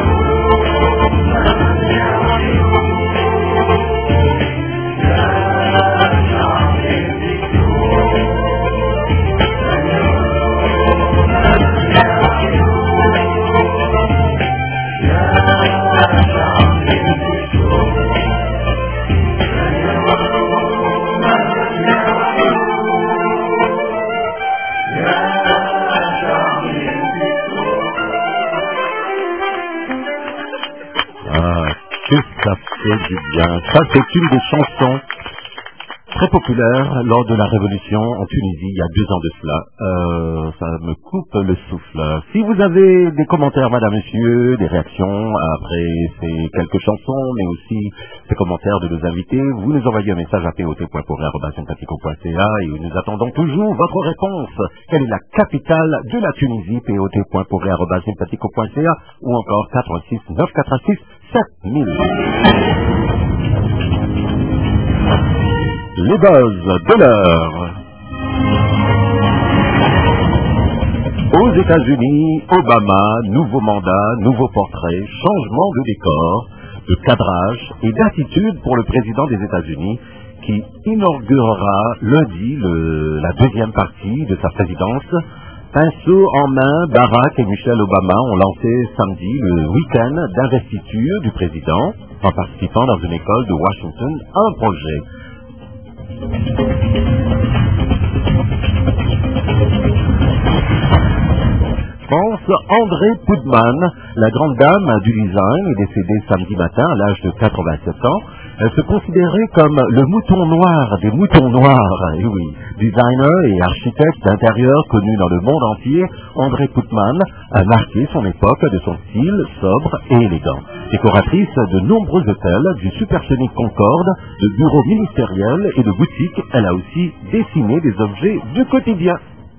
Ça fait du bien. Ça, c'est une des chansons très populaires lors de la révolution en Tunisie, il y a deux ans de cela. Euh, ça me coupe le souffle. Si vous avez des commentaires, madame, monsieur, des réactions après ces quelques chansons, mais aussi ces commentaires de nos invités, vous nous envoyez un message à p o t point pour arobase sympathico point c a et nous attendons toujours votre réponse. Quelle est la capitale de la Tunisie? p o t point pour arobase sympathico point c a ou encore quatre six neuf quatre six sept mille. Les buzz de l'heure. Aux États-Unis, Obama, nouveau mandat, nouveau portrait, changement de décor, de cadrage et d'attitude pour le président des États-Unis qui inaugurera lundi le, la deuxième partie de sa présidence. Pinceau en main, Barack et Michelle Obama ont lancé samedi le week-end d'investiture du président en participant dans une école de Washington à un projet. France, André Putman, la grande dame du design, est décédée samedi matin à l'âge de quatre-vingt-sept ans. Elle se considérait comme le mouton noir des moutons noirs. Et oui, designer et architecte d'intérieur connu dans le monde entier, André Putman a marqué son époque de son style sobre et élégant. Décoratrice de nombreux hôtels, du supersonique Concorde, de bureaux ministériels et de boutiques, elle a aussi dessiné des objets du quotidien.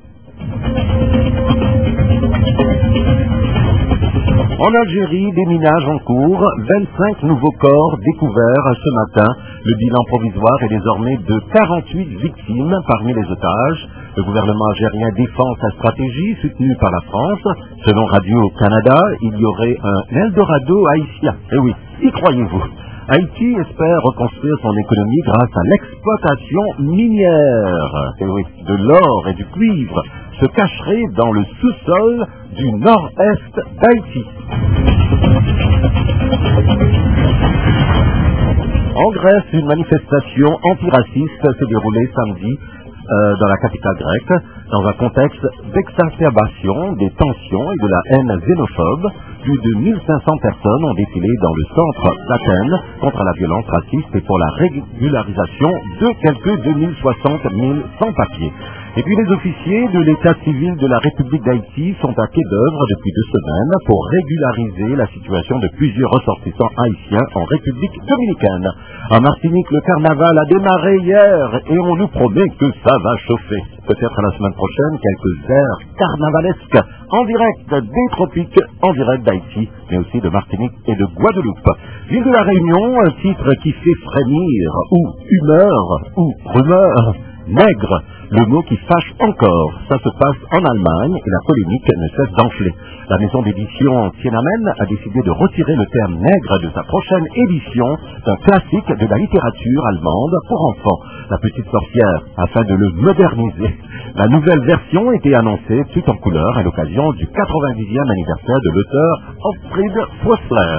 En Algérie, des minages en cours, vingt-cinq nouveaux corps découverts ce matin. Le bilan provisoire est désormais de quarante-huit victimes parmi les otages. Le gouvernement algérien défend sa stratégie soutenue par la France. Selon Radio-Canada, il y aurait un Eldorado haïtien. Eh oui, y croyez-vous? Haïti espère reconstruire son économie grâce à l'exploitation minière. Eh oui, de l'or et du cuivre se cacherait dans le sous-sol du nord-est d'Haïti. En Grèce, une manifestation antiraciste s'est déroulée samedi euh, dans la capitale grecque, dans un contexte d'exacerbation des tensions et de la haine xénophobe. Plus de mille cinq cents personnes ont défilé dans le centre d'Athènes contre la violence raciste et pour la régularisation de quelques deux mille soixante mille sans-papiers. Et puis les officiers de l'état civil de la République d'Haïti sont à pied d'œuvre depuis deux semaines pour régulariser la situation de plusieurs ressortissants haïtiens en République dominicaine. En Martinique, le carnaval a démarré hier et on nous promet que ça va chauffer. Peut-être la semaine prochaine, quelques airs carnavalesques en direct des tropiques, en direct d'Haïti, mais aussi de Martinique et de Guadeloupe. L'île de la Réunion, un titre qui fait frémir, ou humeur, ou rumeur. Nègre, le mot qui fâche encore. Ça se passe en Allemagne et la polémique ne cesse d'enfler. La maison d'édition Tiananmen a décidé de retirer le terme nègre de sa prochaine édition d'un classique de la littérature allemande pour enfants, La Petite Sorcière, afin de le moderniser. La nouvelle version était annoncée tout en couleur à l'occasion du quatre-vingt-dixième anniversaire de l'auteur Ottfried Preußler.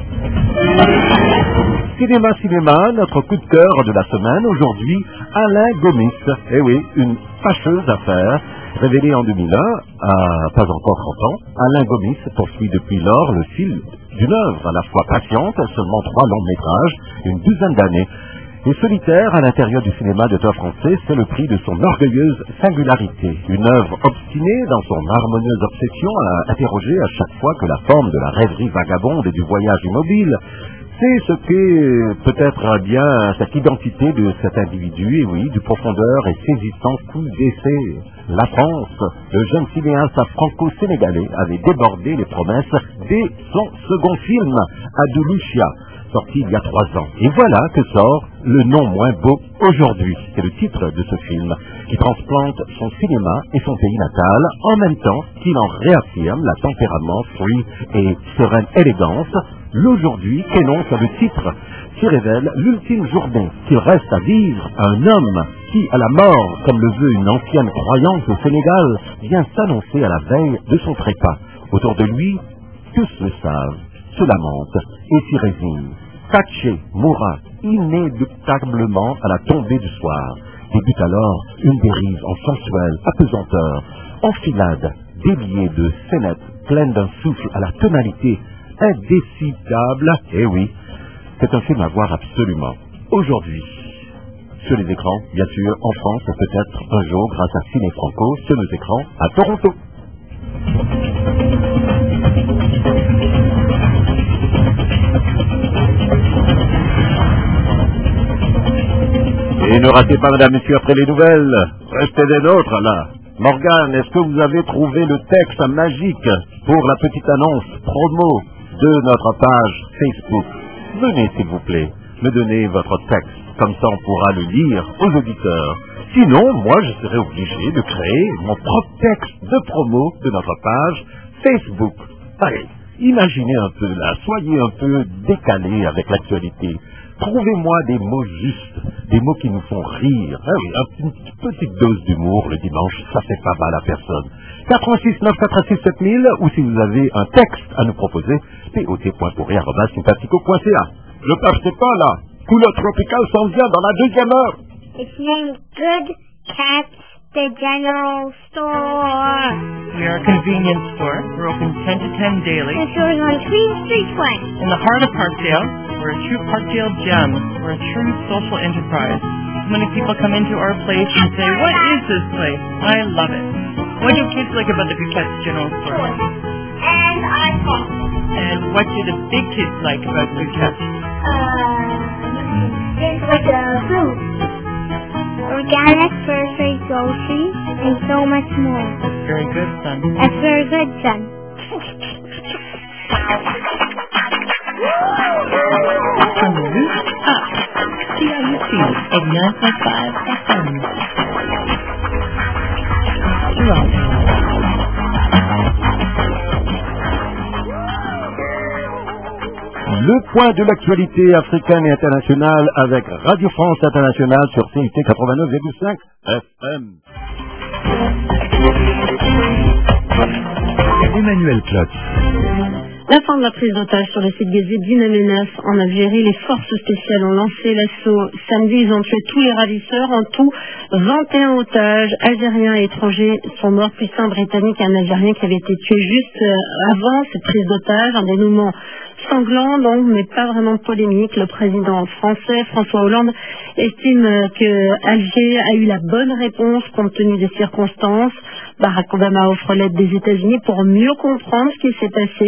Cinéma, cinéma, notre coup de cœur de la semaine, aujourd'hui, Alain Gomis. Eh oui, une fâcheuse affaire, révélée en deux mille un, à pas encore trente ans. Alain Gomis poursuit depuis lors le fil d'une œuvre à la fois patiente, seulement trois longs métrages, une douzaine d'années. Et solitaire à l'intérieur du cinéma d'auteur français, c'est le prix de son orgueilleuse singularité. Une œuvre obstinée dans son harmonieuse obsession à interroger à chaque fois que la forme de la rêverie vagabonde et du voyage immobile. C'est ce qu'est peut-être bien cette identité de cet individu, et oui, du profondeur et saisissant coup d'essai. La France, le jeune cinéaste franco-sénégalais, avait débordé les promesses dès son second film, Adulucia, sorti il y a trois ans. Et voilà que sort le non moins beau aujourd'hui. C'est le titre de ce film, qui transplante son cinéma et son pays natal, en même temps qu'il en réaffirme la tempérament, fruit et sereine élégance, l'aujourd'hui qu'énonce le titre, qui révèle l'ultime journée qu'il reste à vivre à un homme qui, à la mort, comme le veut une ancienne croyance au Sénégal, vient s'annoncer à la veille de son trépas. Autour de lui, tous le savent, se lamentent et s'y résignent. Caché mourra inéluctablement à la tombée du soir. Débute alors une dérive en sensuelle apesanteur, enfilade, déliée de scénettes pleines d'un souffle à la tonalité indécidable. Eh oui, c'est un film à voir absolument. Aujourd'hui, sur les écrans, bien sûr, en France, et peut-être un jour, grâce à Ciné Franco, sur nos écrans, à Toronto. Et ne ratez pas, madame, monsieur, après les nouvelles. Restez des nôtres, là. Morgane, est-ce que vous avez trouvé le texte magique pour la petite annonce promo de notre page Facebook? Venez, s'il vous plaît, me donner votre texte. Comme ça, on pourra le lire aux auditeurs. Sinon, moi, je serai obligé de créer mon propre texte de promo de notre page Facebook. Allez, imaginez un peu, là. Soyez un peu décalé avec l'actualité. Trouvez-moi des mots justes, des mots qui nous font rire. Ah oui, une petite dose d'humour le dimanche, ça fait pas mal à personne. quatre un six neuf quatre six sept mille, ou si vous avez un texte à nous proposer, p o t point pourri arobase sympathico point c a. Ne partez pas là, Couleur Tropicale s'en vient dans la deuxième heure. It's named Good Cats, the General Store. We are a convenience store. We're open ten to ten daily. The store's on Queen Street West. In the heart of Parkdale, we're a true Parkdale gem. We're a true social enterprise. So many people come into our place and say, what is this place? I love it. What do kids like about the Good Cats General Store? And iPhone. And what do the big kids like about Good Cats? Uh, it's like a fruit. Organic, fair-trade groceries, and so much more. Very good, son. That's very good, son. From the roof up, C I U T eighty-nine point five F M. Toronto. Le point de l'actualité africaine et internationale avec Radio France Internationale sur C I T quatre-vingt-neuf virgule cinq F M. Emmanuel Klotz. La fin de la prise d'otage sur le site Gezi d'Inamenas en Algérie. Les forces spéciales ont lancé l'assaut samedi. Ils ont tué tous les ravisseurs. En tout, vingt et un otages algériens et étrangers sont morts, plus un britannique et un algérien qui avait été tué juste avant cette prise d'otage. Un dénouement sanglant, donc, mais pas vraiment polémique. Le président français, François Hollande, estime que Alger a eu la bonne réponse compte tenu des circonstances. Barack Obama offre l'aide des États-Unis pour mieux comprendre ce qui s'est passé.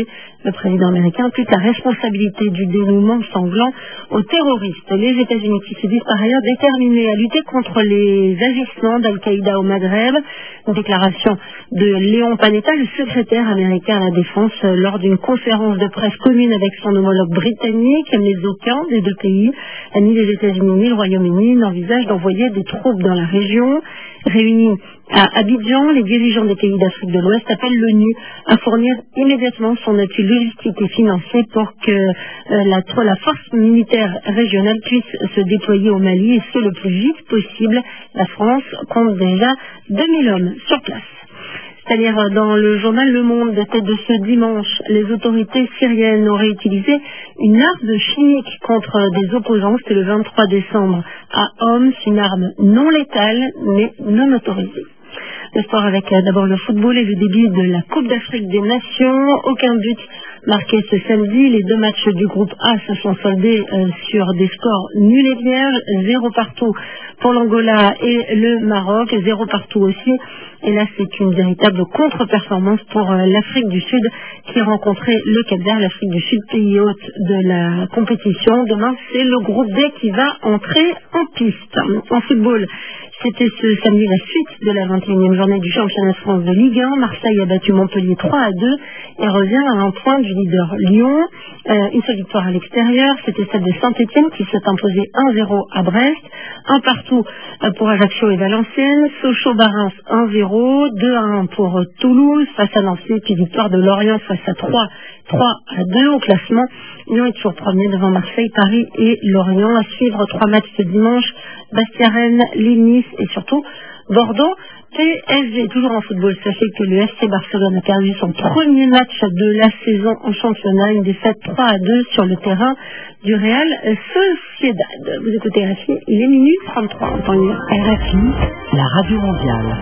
Le président américain impute la responsabilité du dénouement sanglant aux terroristes. Les États-Unis qui se disent par ailleurs déterminés à lutter contre les agissements d'Al-Qaïda au Maghreb. Une déclaration de Léon Panetta, le secrétaire américain à la Défense, lors d'une conférence de presse commune avec son homologue britannique. Mais aucun des deux pays, ni les États-Unis ni le Royaume-Uni, n'envisage d'envoyer des troupes dans la région. Réunis à Abidjan, les dirigeants des pays d'Afrique de l'Ouest appellent l'ONU à fournir immédiatement son appui logistique et financier pour que euh, la, la force militaire régionale puisse se déployer au Mali, et ce le plus vite possible. La France compte déjà deux mille hommes sur place. C'est-à-dire dans le journal Le Monde daté de ce dimanche, les autorités syriennes auraient utilisé une arme chimique contre des opposants. C'était le vingt-trois décembre à Homs, une arme non létale mais non autorisée. Le sport avec euh, d'abord le football et le début de la Coupe d'Afrique des Nations. Aucun but marqué ce samedi. Les deux matchs du groupe A se sont soldés euh, sur des scores nuls et vierges. Zéro partout pour l'Angola et le Maroc. Zéro partout aussi. Et là, c'est une véritable contre-performance pour euh, l'Afrique du Sud qui rencontrait le Cap-Vert. L'Afrique du Sud, pays hôte de la compétition. Demain, c'est le groupe D qui va entrer en piste. En football, c'était ce samedi la suite de la vingt et unième journée du championnat de France de Ligue un. Marseille a battu Montpellier trois à deux et revient à un point du leader Lyon. Euh, une seule victoire à l'extérieur, c'était celle de Saint-Etienne qui s'est imposée un zéro à Brest. Un partout pour Ajaccio et Valenciennes. Sochaux-Barins un zéro. deux à un pour Toulouse face à Nancy. Puis victoire de Lorient face à trois à deux au classement. Lyon est toujours premier devant Marseille, Paris et Lorient. À suivre trois matchs ce dimanche. Bastia-Rennes, Lille-Nice et surtout Bordeaux. P S G, toujours en football. Sachez que le F C Barcelone a perdu son premier match de la saison en championnat, une défaite trois à deux sur le terrain du Real Sociedad. Vous écoutez R F I, il est minuit trente-trois en temps unique. R F I, la radio mondiale.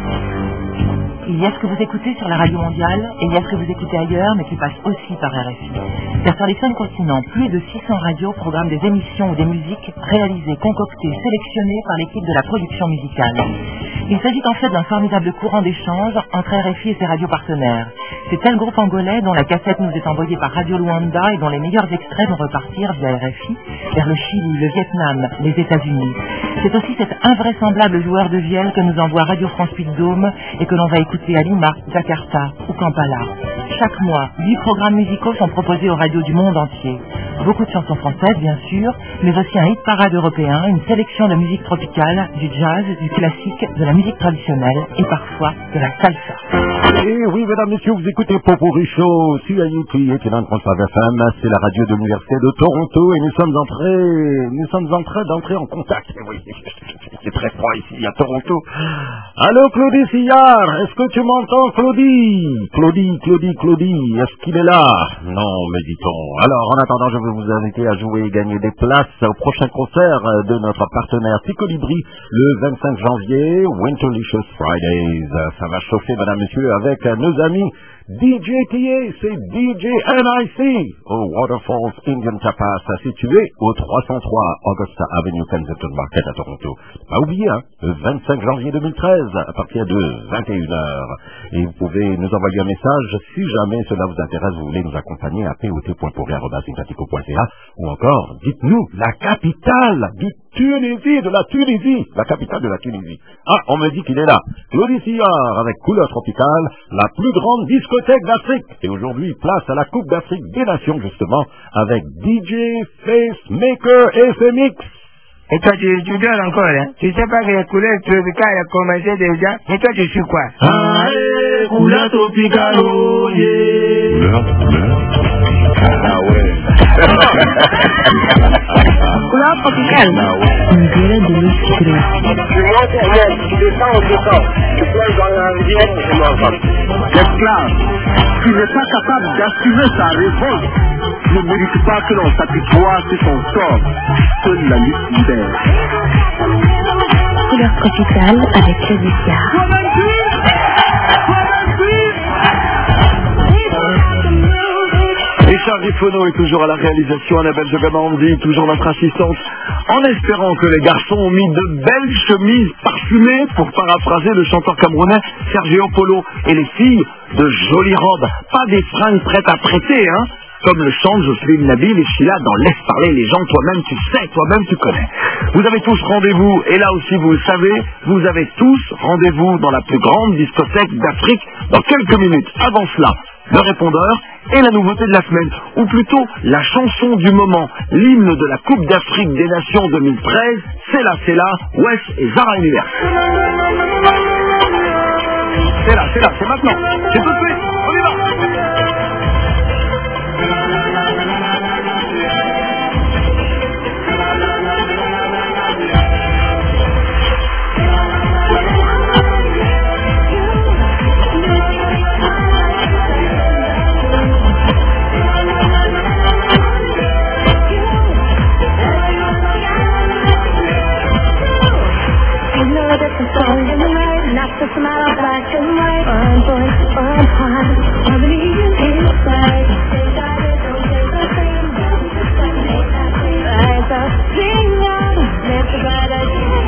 Il y a ce que vous écoutez sur la radio mondiale et il y a ce que vous écoutez ailleurs mais qui passe aussi par R F I. Car sur les cinq continents, plus de six cents radios programment des émissions ou des musiques réalisées, concoctées, sélectionnées par l'équipe de la production musicale. Il s'agit en fait d'un formidable courant d'échange entre R F I et ses radios partenaires. C'est tel groupe angolais dont la cassette nous est envoyée par Radio Luanda et dont les meilleurs extraits vont repartir via R F I vers le Chili, le Vietnam, les États-Unis. C'est aussi cet invraisemblable joueur de vielle que nous envoie Radio France Puy-de-Dôme et que l'on va écouter à Lima, Jakarta ou Kampala. Chaque mois, huit programmes musicaux sont proposés aux radios du monde entier. Beaucoup de chansons françaises, bien sûr, mais aussi un hit parade européen, une sélection de musique tropicale, du jazz, du classique, de la musique traditionnelle et parfois de la salsa. Et oui, mesdames, messieurs, vous écoutez Popurrí Show, C I U T, qui est dans le F M, c'est la radio de l'Université de Toronto, et nous sommes entrés, nous sommes en train d'entrer en contact. Oui, c'est très froid ici, à Toronto. Allô, Claudie Sillard, est-ce que tu m'entends, Claudie? Claudie, Claudie, Claudie, est-ce qu'il est là? Non, mais dit-on. Alors, en attendant, je veux vous inviter à jouer et gagner des places au prochain concert de notre partenaire Picolibri, le vingt-cinq janvier, Winterlicious Fridays. Ça va chauffer, mesdames, messieurs, avec nos amis D J T A, c'est D J N I C au Waterfalls Indian Tapas, situé au trois cent trois Augusta Avenue, Kensington Market à Toronto. Pas oublier, hein, le vingt-cinq janvier deux mille treize, à partir de vingt et une heures. Et vous pouvez nous envoyer un message si jamais cela vous intéresse, vous voulez nous accompagner à p o t point pourri arobase sympathico point c a ou encore, dites-nous, la capitale du Tunisie, de la Tunisie, la capitale de la Tunisie. Ah, on me dit qu'il est là. Claudie Sillard avec Couleur Tropicale, la plus grande discothèque d'Afrique. Et aujourd'hui, place à la Coupe d'Afrique des Nations, justement, avec D J Facemaker et ses mix. Et toi, tu, tu donnes encore, hein? Tu sais pas que la Couleur Tropicale a commencé déjà? Et toi, tu suis quoi? Allez, Couleur Tropicale, oh yeah! Couleur, couleur. Ah ouais. Couleur Tropicale. Ah ouais. Une gueule de l'esprit. Tu montes, on monte, tu descends, on descend. Tu plonges dans la rivière, on m'envoie. L'esclave, qui n'est pas capable d'assumer sa révolte, ne mérite pas que l'on s'apitoie sur son sort. Seule la lutte libère. Couleur Tropicale avec Claudia. Richard Rifono est toujours à la réalisation, Annabelle Jogamandi, toujours notre assistante, en espérant que les garçons ont mis de belles chemises parfumées, pour paraphraser le chanteur camerounais Sergio Polo, et les filles de jolies robes, pas des fringues prêtes à prêter, hein. comme le chante Jocelyne Nabil et Sheila dans Laisse parler les gens, toi-même tu sais, toi-même tu connais. Vous avez tous rendez-vous, et là aussi vous le savez, vous avez tous rendez-vous dans la plus grande discothèque d'Afrique dans quelques minutes. Avant cela, le répondeur et la nouveauté de la semaine, ou plutôt la chanson du moment, l'hymne de la Coupe d'Afrique des Nations deux mille treize, c'est là, c'est là, Wes et Zara Univers. C'est là, c'est là, c'est maintenant, c'est tout de suite, on y va. Not just a matter of black and white. Fun boys, fun fun. I believe you inside. Inside it don't taste the same. Rise up, sing on. Live the brighter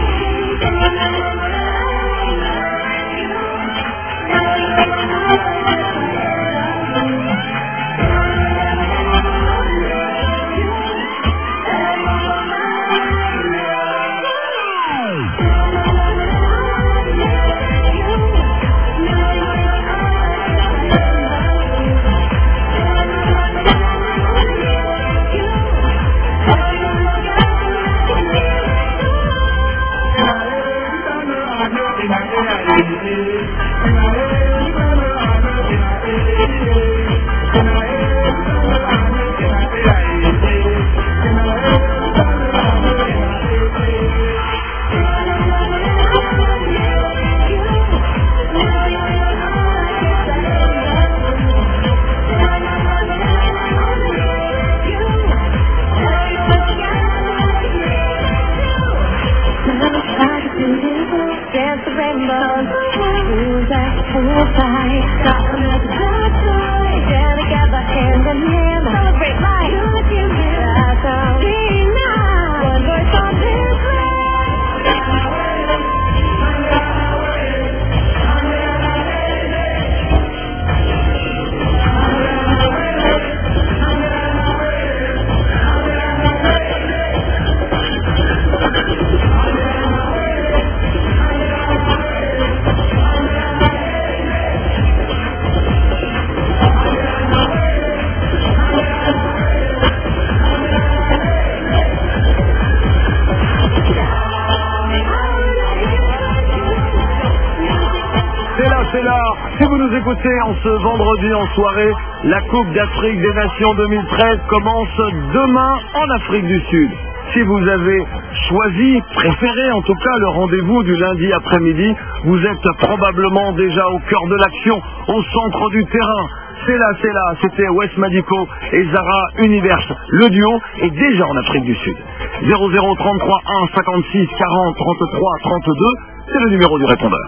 En ce vendredi en soirée, la Coupe d'Afrique des Nations deux mille treize commence demain en Afrique du Sud. Si vous avez choisi, préféré en tout cas le rendez-vous du lundi après-midi, vous êtes probablement déjà au cœur de l'action, au centre du terrain. C'est là, c'est là, c'était Wes Madiko et Zara Univers. Le duo est déjà en Afrique du Sud. zéro zéro trente-trois un cinquante-six quarante trente-trois trente-deux, c'est le numéro du répondeur.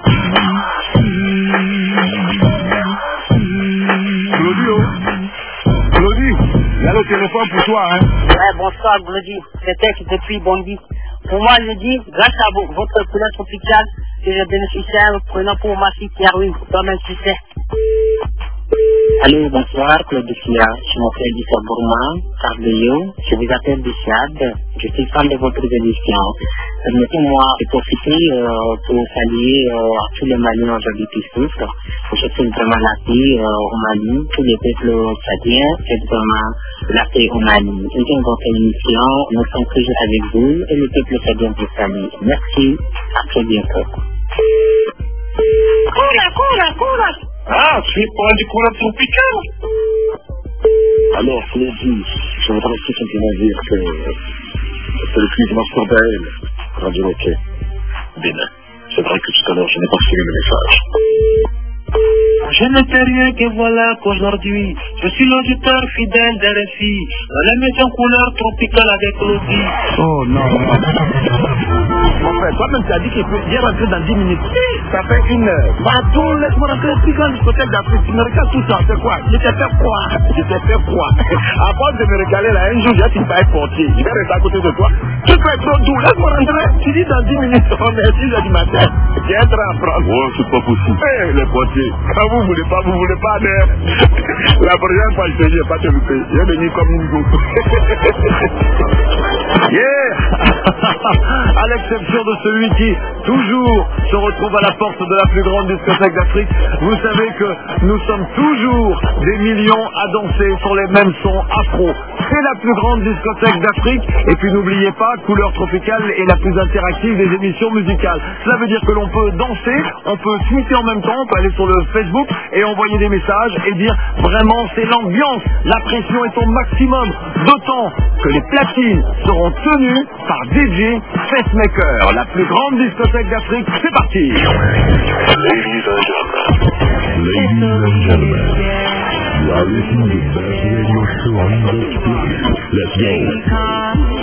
Claudio, Claudie, il y a le téléphone pour toi, hein. Ouais, bonsoir, Claudie. C'est Tex depuis Bondy. Pour moi, je dis, grâce à vous, votre couleur tropicale, que je bénéficiaire, prenant pour ma fille Pierre-Louis, toi-même tu sais. Allô, bonsoir, Claude Sia. Je m'appelle Issa Bourman, Cardeyo. Je vous appelle du Tchad. Je suis fan de votre émission. Permettez-moi de profiter euh, pour saluer euh, tous les Maliens aujourd'hui qui souffrent. Je suis vraiment la paix euh, au Mali. Tous les peuples tchadiens, c'est vraiment la paix au Mali. J'aime votre émission. Nous sommes toujours avec vous et le peuple tchadien vous salue. Merci. À très bientôt. Cola, cola, cola. Ah, tu es pour du courant tropical? Alors, Claudie, je voudrais aussi simplement dire que c'est le fils de Master Bael, Radio Hockey, Bénin. C'est vrai que tout à l'heure, je n'ai pas reçu le message. Je ne sais rien que voilà qu'aujourd'hui, je suis l'auditeur fidèle de R F I, dans l'émission couleur tropicale avec Claudie. Oh non. En fait, toi-même tu as dit qu'il peut bien rentrer dans dix minutes. Ça fait une heure. Bateau, laisse-moi rentrer dans la plus grande discothèque d'Afrique. Tu me regardes tout ça, c'est quoi? Je t'ai fait froid. Je t'ai fait froid. Avant de me regaler là, un jour, j'ai dit pas être portier. Je vais rester à côté de toi. Tu fais trop doux, laisse-moi rentrer. Tu dis dans dix minutes, oh mais six heures du matin. piètre à prendre. Oh, c'est pas possible. Eh, les potiers, quand vous voulez pas, vous voulez pas, mais la prochaine fois, je te dis, pas te louper. Je vais venir comme une goutte. Yeah. À l'exception de celui qui, toujours, se retrouve à la porte de la plus grande discothèque d'Afrique, vous savez que nous sommes toujours des millions à danser sur les mêmes sons afro. C'est la plus grande discothèque d'Afrique. Et puis n'oubliez pas, Couleur Tropicale est la plus interactive des émissions musicales. Cela veut dire que l'on peut danser, on peut tweeter en même temps, on peut aller sur le Facebook et envoyer des messages et dire vraiment c'est l'ambiance, la pression est au maximum. D'autant que les platines seront tenues par D J Facemaker, la plus grande discothèque d'Afrique. C'est parti. Ladies and gentlemen. Ladies and gentlemen. You are listening to the best radio show on the planet. Let's go.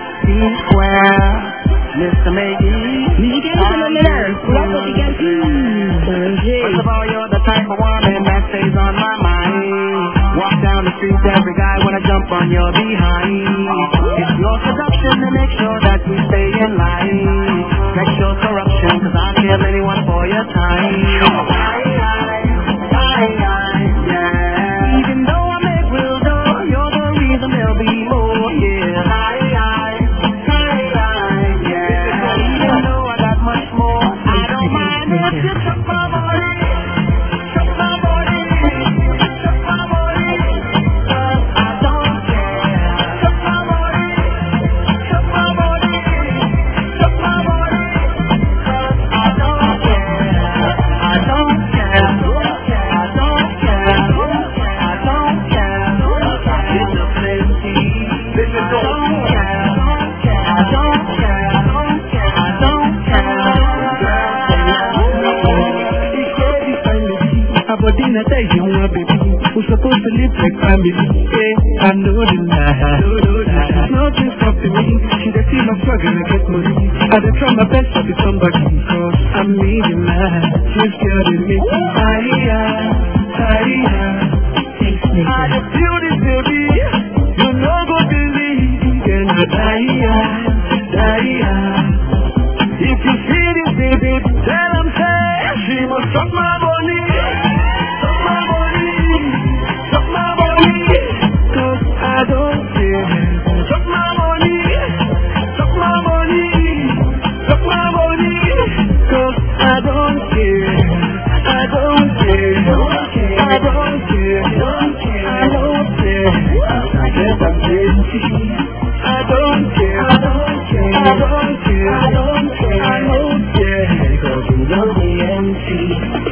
Mister Maggie. Musical phénoménal, Couleur Tropicale. First of all, you're the type of woman that stays on my mind. Walk down the street, every guy wanna jump on your behind. It's your seduction to make sure that we stay in line. Sexual corruption, cause I'll kill anyone for your time. Yeah. Even though I make real dough, you're the reason there'll be more, yeah. We're supposed to live like family. Yeah, I know the lie. Nothing's stopping me. She dey see my struggle and get money. I dey try my best to be somebody. Cause I'm needing mine. She's scaring me. Aye, aye, aye. I just feel this baby. You know go believe. Then I die, die. If you see this baby, tell them say she must suck my money. I don't care. Suck my money, suck my money, suck my money. Cause I don't care, I don't care, I don't care, I don't care. I guess I'm crazy. I don't care, I don't care, I don't care, I don't care, I don't care. Cause you know the empty.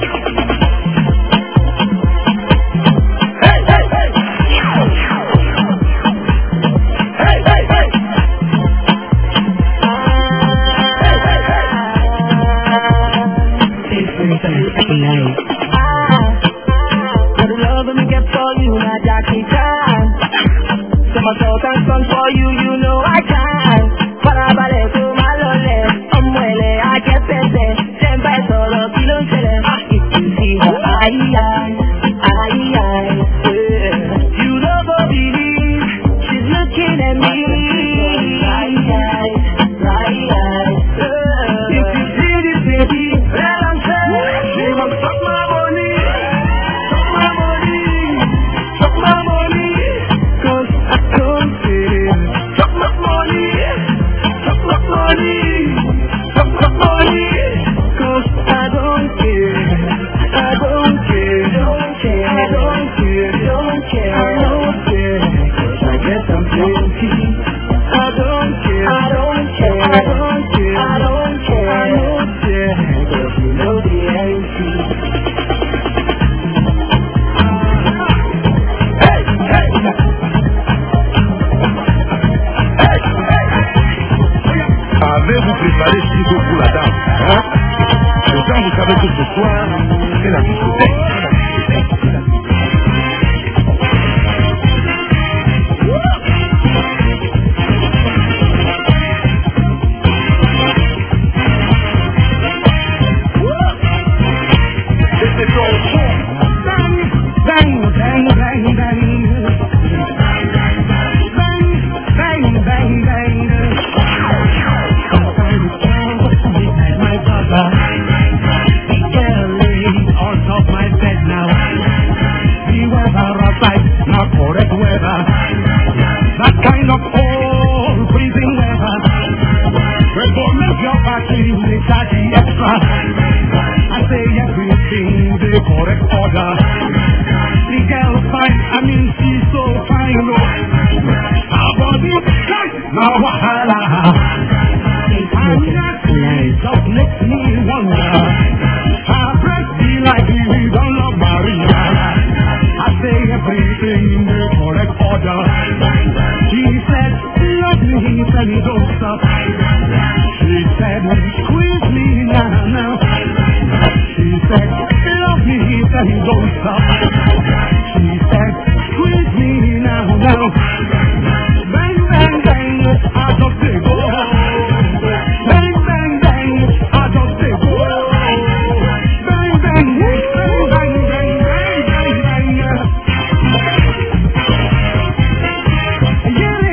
My soul and song for you, you know I can. Parabale to malole, omwele I get pese. Sempa solo kilo chele. If you see her, aye aye, aye aye. You don't believe she's looking at me. Right eye, right eye. If you see this baby, let them say she wants suck my money, suck my money, suck my money. Suck my money, suck my money, suck my money. Cause I don't care, I don't care, don't care, I don't care, don't care, I don't care. Cause I guess I'm guilty. I don't care, I don't care, I don't care, I don't care, I don't care. Cause you know the answer. Hey, hey. Avez-vous préparé ce qu'il faut pour la dame, hein? Pourtant, vous savez que ce soir, c'est la discothèque. C'était ton son. Bang, bang, bang, bang, bang. Bang, bang, bang, bang. the correct order. The girl fine, I mean she's so fine, no. Her body tight, now wahala. And that just makes me wonder. Her breast be like the river of Maria. I say everything in the correct order. She said, love me, he said, don't stop. She said, squeeze me now, now. She said, love me, he said, don't stop. She said, squeeze me now, now. Bang, bang, bang, I just say go. Bang, bang, bang, I just say go. Bang, bang, bang, bang, bang, bang, bang, bang. Yeah.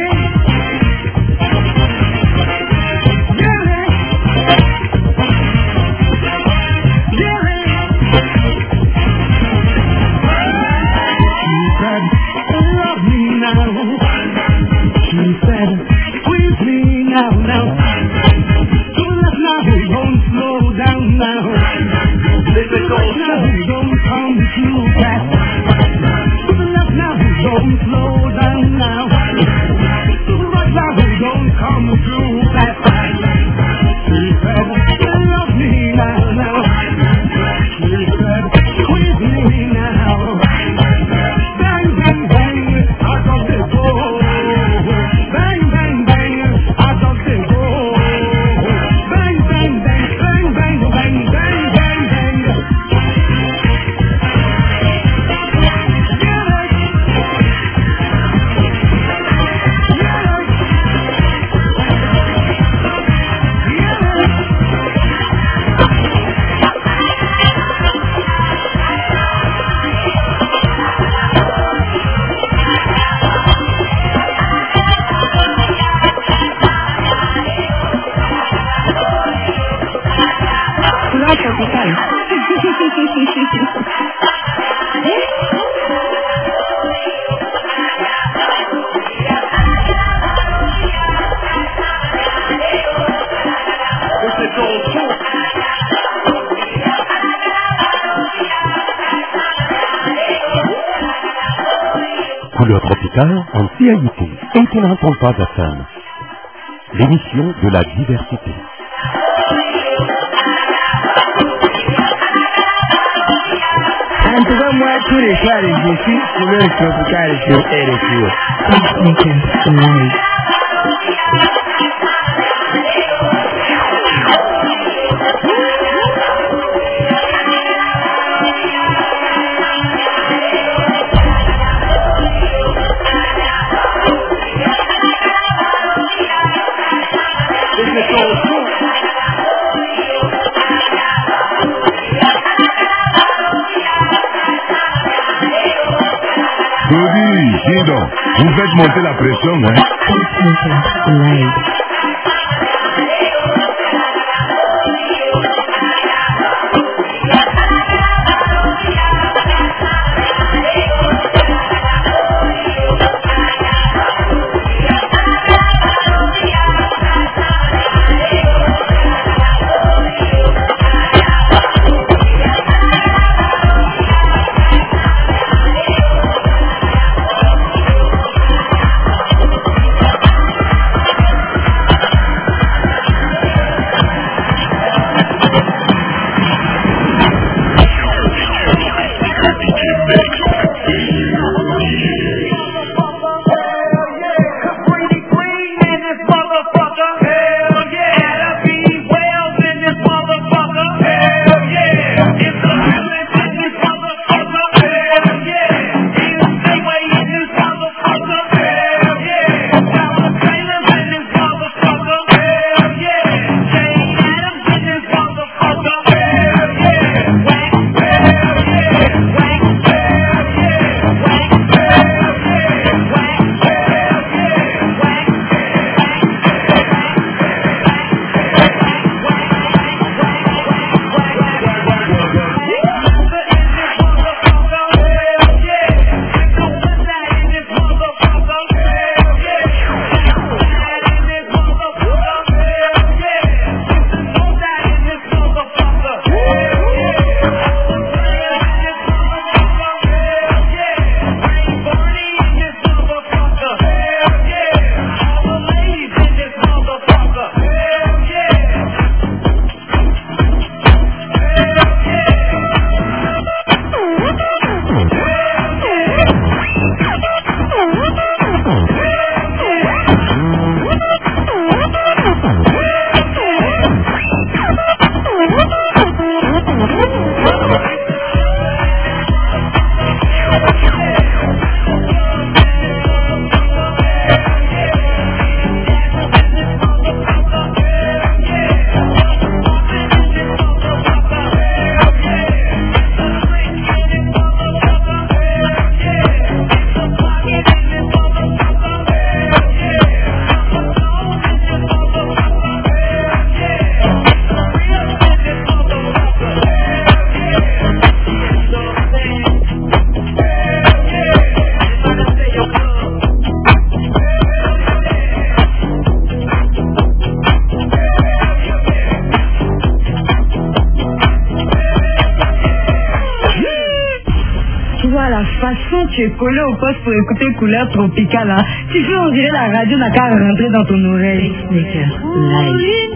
She said, squeeze me now, now. To the left now, don't slow down now. To the left now, don't come too fast. To the left now, don't slow down now. To the right now, don't come too fast. She said, love me now, now. She said, squeeze me now. Bang, bang, bang, I got the door. Bang, bang, bang, I got the door. Bang, bang, bang, bang, bang, bang, bang, bang, bang. La tropical. Couleur tropicale en C I U T, quatre-vingt-un point cinq F M. L'émission de la diversité. En tout cas, moi, tous les soirs, je suis couleur tropicale sur R F I. Dodi, dis donc, vous faites monter la pression, hein? toi, la façon tu es collé au poste pour écouter Couleur Tropicale, hein. Tu fais, on dirait la radio n'a qu'à rentrer dans ton oreille. Pacemaker, live.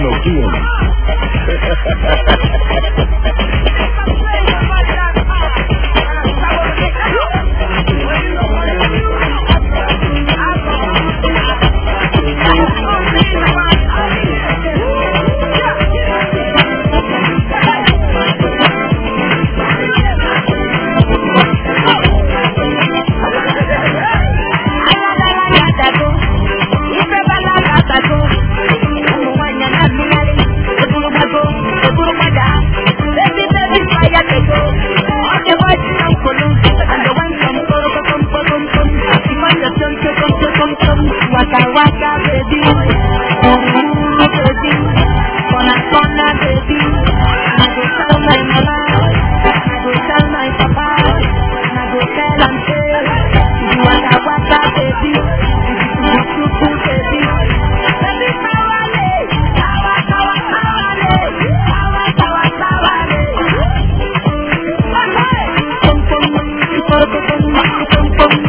Latino King. Waka waka baby, baby, kona kona baby. I go tell my mama, I go tell my papa, I go tell am say, you waka waka baby, you do do baby. Baby sawale, sawa sawa sawale, sawa sawa sawale. Pom pom, pom pom, pom pom, pom pom.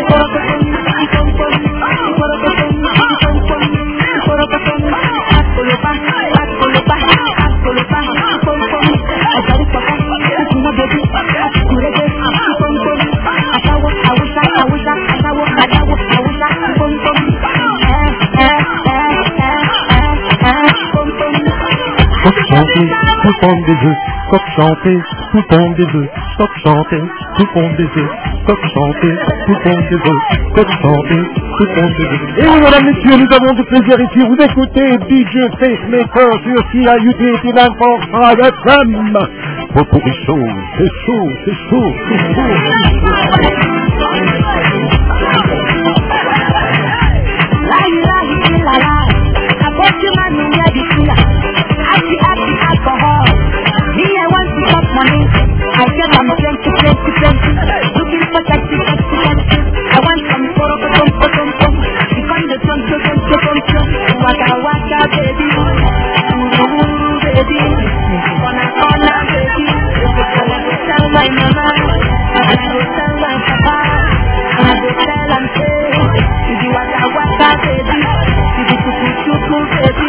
Tout pompe des œufs, coq chanté, tout pompe des œufs, coq chanté, tout pompe des œufs, coq chanté, tout pompe des œufs, coq chanté, tout pompe des œufs. Et oui, mesdames, messieurs, nous avons du plaisir ici. Vous écoutez D J Pacemaker sur C I U T quatre-vingt-neuf point cinq F M. Beaucoup de choses, c'est chaud, c'est chaud, c'est chaud. Alcohol. Me, I want to have money. I said I'm plenty, plenty, plenty. Looking for sexy, sexy, sexy. I want some photo, photo, photo, photo. Become the trunk, trunk, trunk, trunk, trunk. Waka, waka, baby. Ooh, ooh, baby. Gonna, gonna, baby. I go tell my mama. I go tell my papa. I go tell them, say, if you waka, waka, baby. If you chuku, chuku, baby.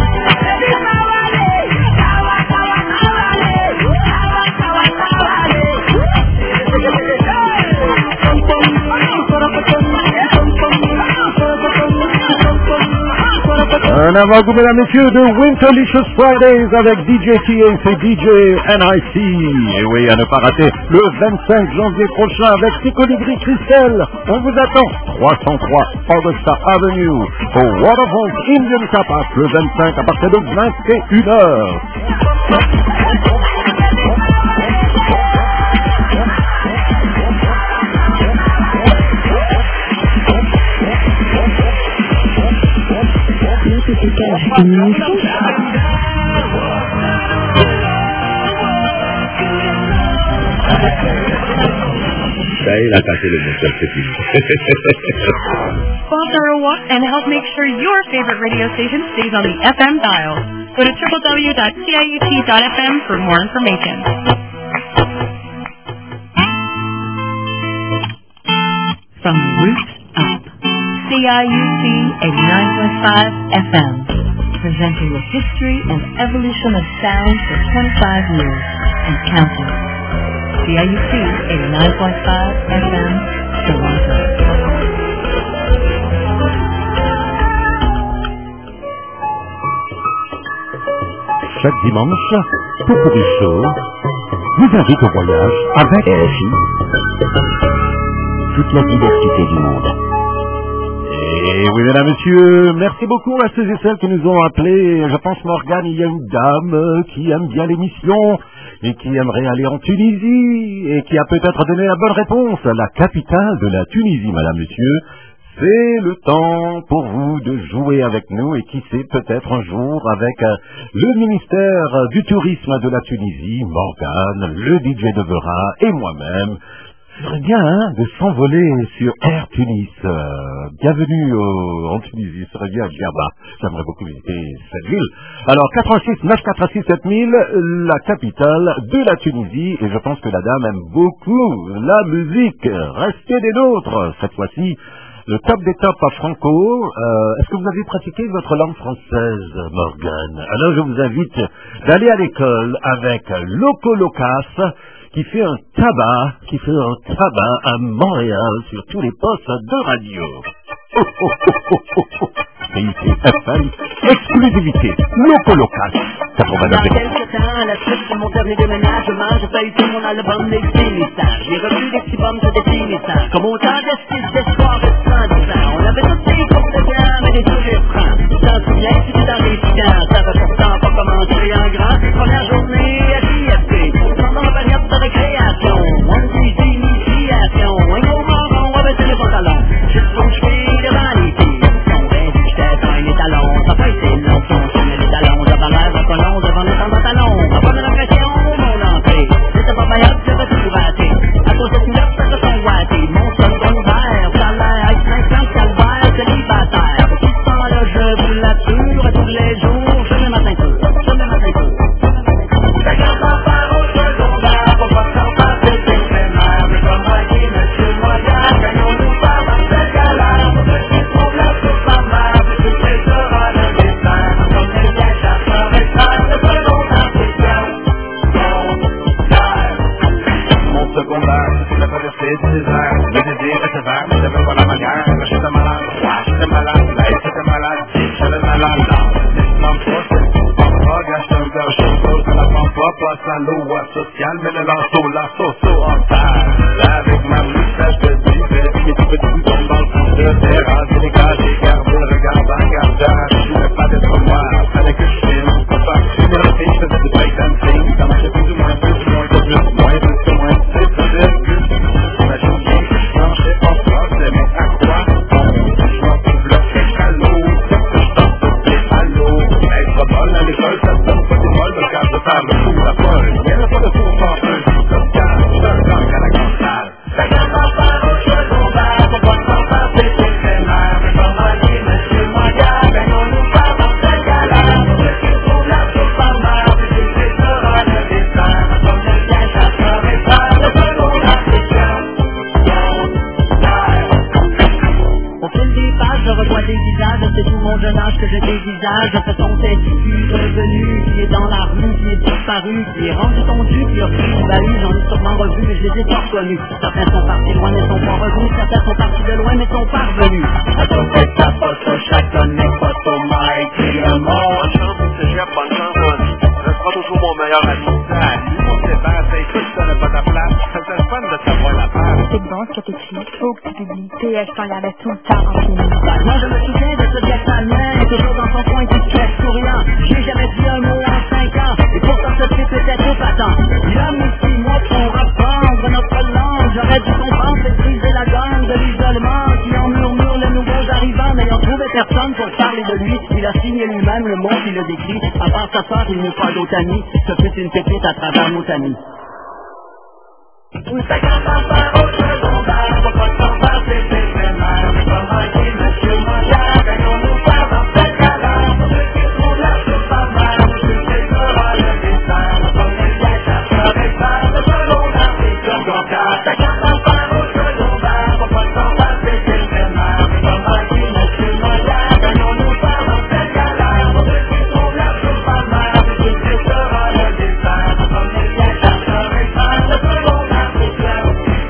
Un avant-goût, mesdames, messieurs, de Winterlicious Fridays avec D J T A, c'est D J N I C. Et oui, à ne pas rater, le vingt-cinq janvier prochain avec Picolibri Christelle. On vous attend, trois cent trois Augusta Avenue, au Waterfront Indian Tapas, le vingt-cinq à partir de vingt et une heures. Ça, il a cassé le mot, c'est fini. Sponsor a walk and help make sure your favorite radio station stays on the F M dial. Go to w w w dot c i u t dot f m for more information. From Roots Up, C I U T eighty-nine point five F M, presenting the history and evolution of sound for twenty-five years and counting. C I U T eighty-nine point five F M, Toronto. Chaque dimanche, pour des shows, vous invite au voyage avec R F I. Toute la diversité du monde. Et oui, mesdames, messieurs, merci beaucoup à ceux et celles qui nous ont appelés. Je pense, Morgane, il y a une dame qui aime bien l'émission et qui aimerait aller en Tunisie et qui a peut-être donné la bonne réponse. La capitale de la Tunisie, madame, monsieur. C'est le temps pour vous de jouer avec nous et qui sait, peut-être un jour avec euh, le ministère du tourisme de la Tunisie, Morgane, le D J de Vera et moi-même. Ce serait bien hein, de s'envoler sur Air Tunis. Euh, bienvenue au, en Tunisie, ce serait bien de là-bas. J'aimerais beaucoup visiter cette ville. Alors, quatre-vingt-six neuf cent quatre-vingt-six sept mille, la capitale de la Tunisie. Et je pense que la dame aime beaucoup la musique. Restez des nôtres. Cette fois-ci, le top des tops à Franco. Euh, Est-ce que vous avez pratiqué votre langue française, Morgane? Alors je vous invite d'aller à l'école avec Loco Locas, qui fait un tabac, qui fait un tabac à Montréal sur tous les postes de radio. Oh, oh, oh, oh, oh, oh. P I T F M, exclusivité, Loco Locas, quatre-vingt-neuf. Il y a quelques temps, à la suite de mon dernier déménagement, j'ai failli tout mon album des petits messages. J'ai revu des petits bombes de des petits messages. Comme autant d'esquisses d'espoir et de sang. On avait tous des coupes de gamme et des sujets francs. Tu t'en souviens, c'était dans les piquants. Ça avait pourtant pas commencé en grand. Première journée à J F P, pendant la période de récréation. One D C initiation, un gros marron avec des pantalons. J'ai trop cheveux devant les filles. Son bain du j'étais dans les talons. Ça fait c'est long, on met les talons. J'avais l'air d'un colon devant le pantalon. Ma première impression, mon entrée. C'était pas payable, j'avais tout raté. À cause de tout ça se sont wattés. Mon second verre, ça a l'air être cinquante calvaire célibataire. Depuis ce temps-là, je vous l'assure, tous les jours, je me matin peu. Je me matin peu. C'est quand on part au secondaire, pour pas s'en passer, c'est très mal. Mais comme a dit monsieur Moya, gagnons-nous pas dans ce cas-là. Petit problème, c'est pas mal, mais tout ce sera le destin. Comme les gars, ça serait ça, le secondaire, c'est bien. Mon secondaire, c'est la traversée du désert. Le désir était vert, mais j'avais pas la manière. J'étais malade, ouais, j'étais malade. Hey, j'étais malade, j'avais malade. L'islam procès, papa, gâche un verre chaud. Je la prends pas, pas sans l'eau, ouais, social. Mais le lanceau, la sauce en terre. Avec ma moustache de duvet, mes petits petits boutons dans le fond de terre. En dégage, j'ai gardé le regard en gardage. Je voulais pas d'être noir, fallait que je filme. Papa, je me rappelle, je faisais du breakdancing. Ça marchait plus ou moins, plus ou moins, plus ou moins, plus ou moins. C'est plus virgule. J'imagine bien que je planchais en français, mais à quoi bon? Je m'en trouve là, très calot. Je tente de faire à l'eau. Être bonne à l'école, ça te donne pas des molles, mais quand je parle de fou, la folle. Il n'y a pas de fou sans feu, je suis social. Je sens qu'à la grande salle. C'est quand on part au secondaire, pour pas s'en passer, c'est très mal. Mais comme a dit monsieur Moya, gagnons-nous pas dans ce cas-là. Petit problème, c'est pas mal, mais tout ce sera le destin. Comme les gars, ça serait ça, le secondaire, c'est bien. Au fil des pages, je revois des visages, c'est tout mon jeune âge que je dévisage. Ce sont ces figures revenues, qui est dans la rue, qui est disparu, qui est rendu tondu, qui a pris du bahut, j'en ai sûrement revu, mais je les ai pas reconnus. Certains sont partis loin, mais sont pas revenus, certains sont partis de loin, mais sont pas revenus. À ton fait, ça passe, chacun n'est pas ton Mike, et un mort. Bonne chance au cégep, bonne chance en vie. Je serai toujours mon meilleur ami. Salut, mon Sébastien, c'est écoute, tu n'as pas ta place. C'est le fun de savoir la place. C'est bon ce que t'écris, faut que tu publies. P F, je t'en regardais tout le temps en film. Moi je me souviens de ce vietnamien, toujours dans son coin qui se cache souriant. J'ai jamais dit un mot en cinq ans, et pourtant ce type était épatant. Il a mis six mois pour apprendre notre langue. J'aurais dû comprendre, c'est briser la gomme de l'isolement qui en murmure les nouveaux arrivants. N'ayant trouvé personne pour parler de lui, il a signé lui-même le mot qu'il a décrit. À part sa soeur, il n'est pas d'autre ami. Ce fut une pépite à travers nos amis. C'est quand on part au secondaire, pour pas s'en passer, c'est très mal. Mais comme a dit monsieur Moya, gagnons-nous pas dans ce cas-là. Petit problème, c'est pas mal, mais tout ce sera le destin. Comme les gars, ça serait ça, le secondaire, c'est comme ton cas. C'est quand on part au secondaire, pour pas s'en passer, c'est très mal. Mais comme a dit monsieur Moya, gagnons-nous pas dans ce cas-là. Petit problème, c'est pas mal, mais tout ce sera le destin. Comme les gars, ça serait ça, le secondaire, c'est bien.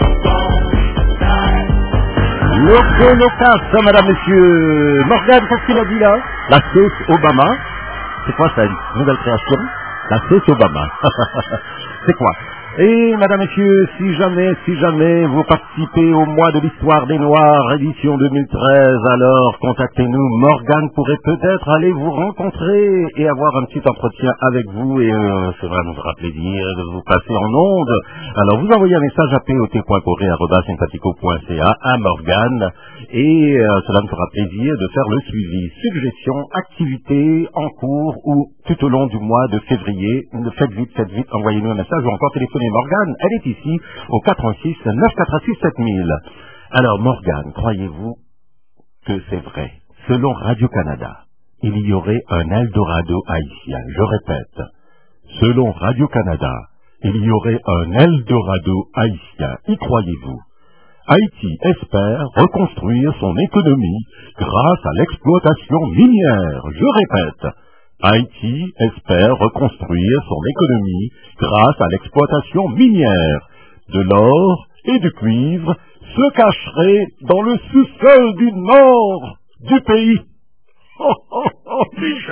Loco Locas, madame, monsieur. Morgane, qu'est-ce qu'il a dit là? La sauce Obama. C'est quoi ça, une nouvelle création? La sauce Obama. C'est quoi? Et madame, messieurs, si jamais, si jamais vous participez au mois de l'histoire des Noirs, édition deux mille treize, alors contactez-nous. Morgane pourrait peut-être aller vous rencontrer et avoir un petit entretien avec vous. Et euh, c'est vrai, nous fera plaisir de vous passer en ondes. Alors vous envoyez un message à p o t point corée arobase sympathico point c a à Morgane et euh, cela nous fera plaisir de faire le suivi. Suggestions, activités en cours ou tout au long du mois de février. Faites vite, faites vite, envoyez-nous un message ou encore téléphonez Morgane. Elle est ici au quatre un six neuf quatre six sept mille. Alors Morgane, croyez-vous que c'est vrai? Selon Radio-Canada, il y aurait un Eldorado haïtien. Je répète, selon Radio-Canada, il y aurait un Eldorado haïtien. Y croyez-vous? Haïti espère reconstruire son économie grâce à l'exploitation minière. Je répète, Haïti espère reconstruire son économie grâce à l'exploitation minière. De l'or et du cuivre se cacheraient dans le sous-sol du nord du pays. Oh, oh, oh.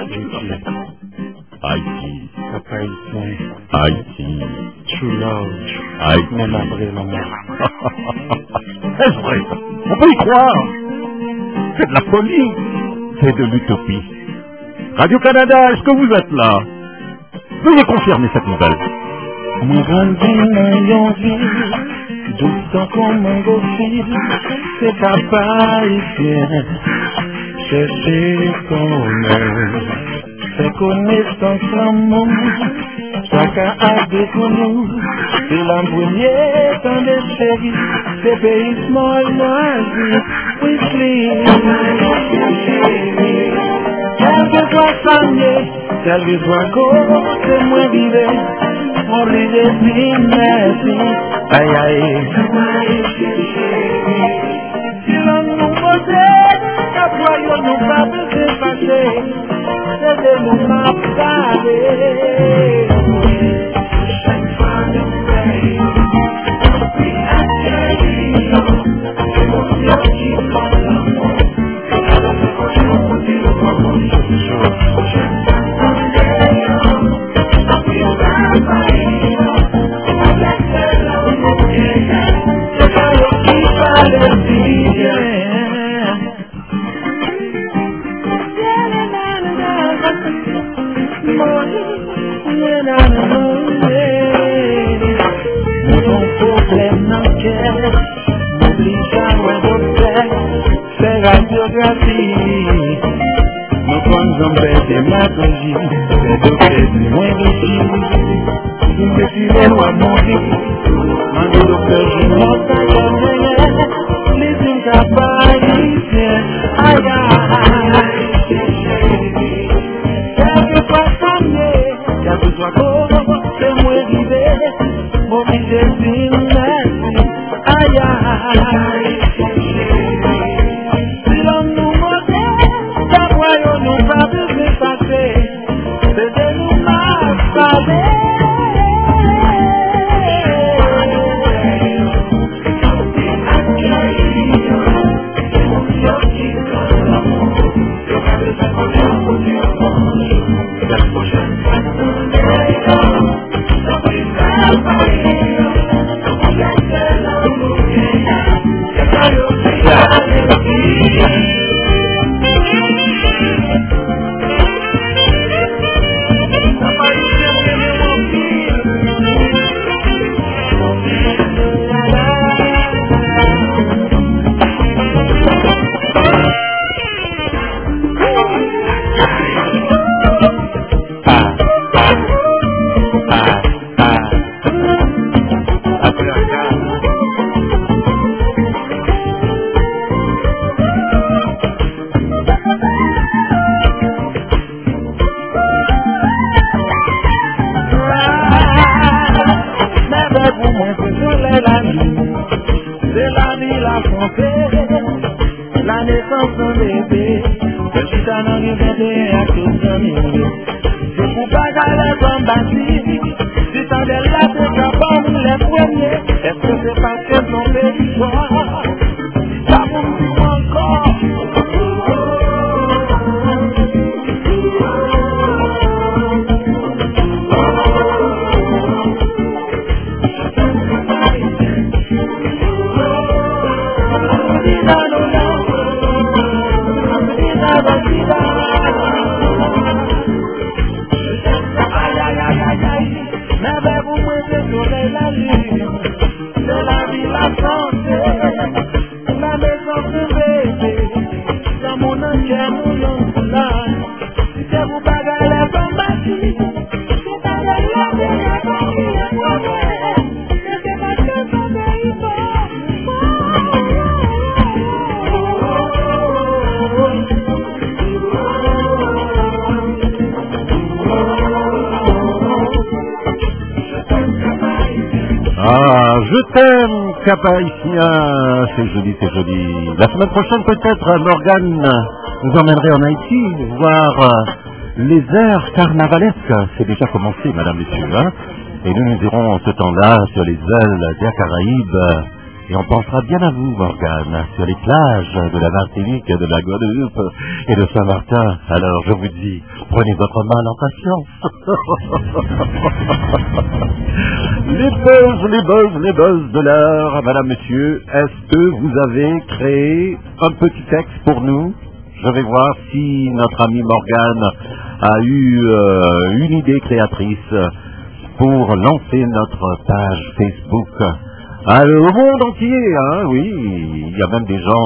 Haïti. Papa haïtien. Haïti. True love. Haïti. Même après la mort. Est-ce vrai? On peut y croire. C'est de la folie. C'est de l'utopie. Radio-Canada, est-ce que vous êtes là? Veuillez confirmer cette nouvelle. Moi grandi dans yon ville, douce comme un gossil, c'est papa haïtien. Chercher connaître, c'est connaissance en monde, chacun a des connus, c'est l'embrouillé dans des chéris, c'est pays small noisy, we sleep. Quel que soit samedi, quel que soit go, c'est moi vivre, mon ride si merci, aïe aïe. Si l'on nous posait, voyons nous pas se passer, c'est de nous m'abgarer. Chaque fois nous veillons, puis accueillons, l'émotion qui prend l'amour, et alors que quand je continue le moment, je joue, chaque fois nous veillons, puis on va faillir, on va faire l'amour qui est, c'est alors qu'il fallait dire. Mon problème dans quel m'oblige à refaire faire radiographie. Mon compte de ma magie, c'est de faire du moins rigide. Je me suis loin à mon vie, mon docteur je monte à la les incapables haïtiens, aïe aïe. Quelque soit samedi, quelque soit beau, c'est moi rivé, mon visage merci, aïe aïe. Si l'on nous montait, ça voyons nous pas de passer, c'est de nous m'affaler. Je t'aime, Cap-Haïtien. C'est joli, c'est joli. La semaine prochaine, peut-être, Morgane nous emmènerait en Haïti voir euh, les airs carnavalesques. C'est déjà commencé, madame, monsieur. Hein, et nous nous irons en ce temps-là sur les îles des Caraïbes. Et on pensera bien à vous, Morgane, sur les plages de la Martinique, de la Guadeloupe et de Saint-Martin. Alors, je vous dis, prenez votre mal en patience. Les buzz, les buzz, les buzz de l'heure. Madame, monsieur, est-ce que vous avez créé un petit texte pour nous? Je vais voir si notre ami Morgane a eu euh, une idée créatrice pour lancer notre page Facebook. Alors, au monde entier, hein, oui, il y a même des gens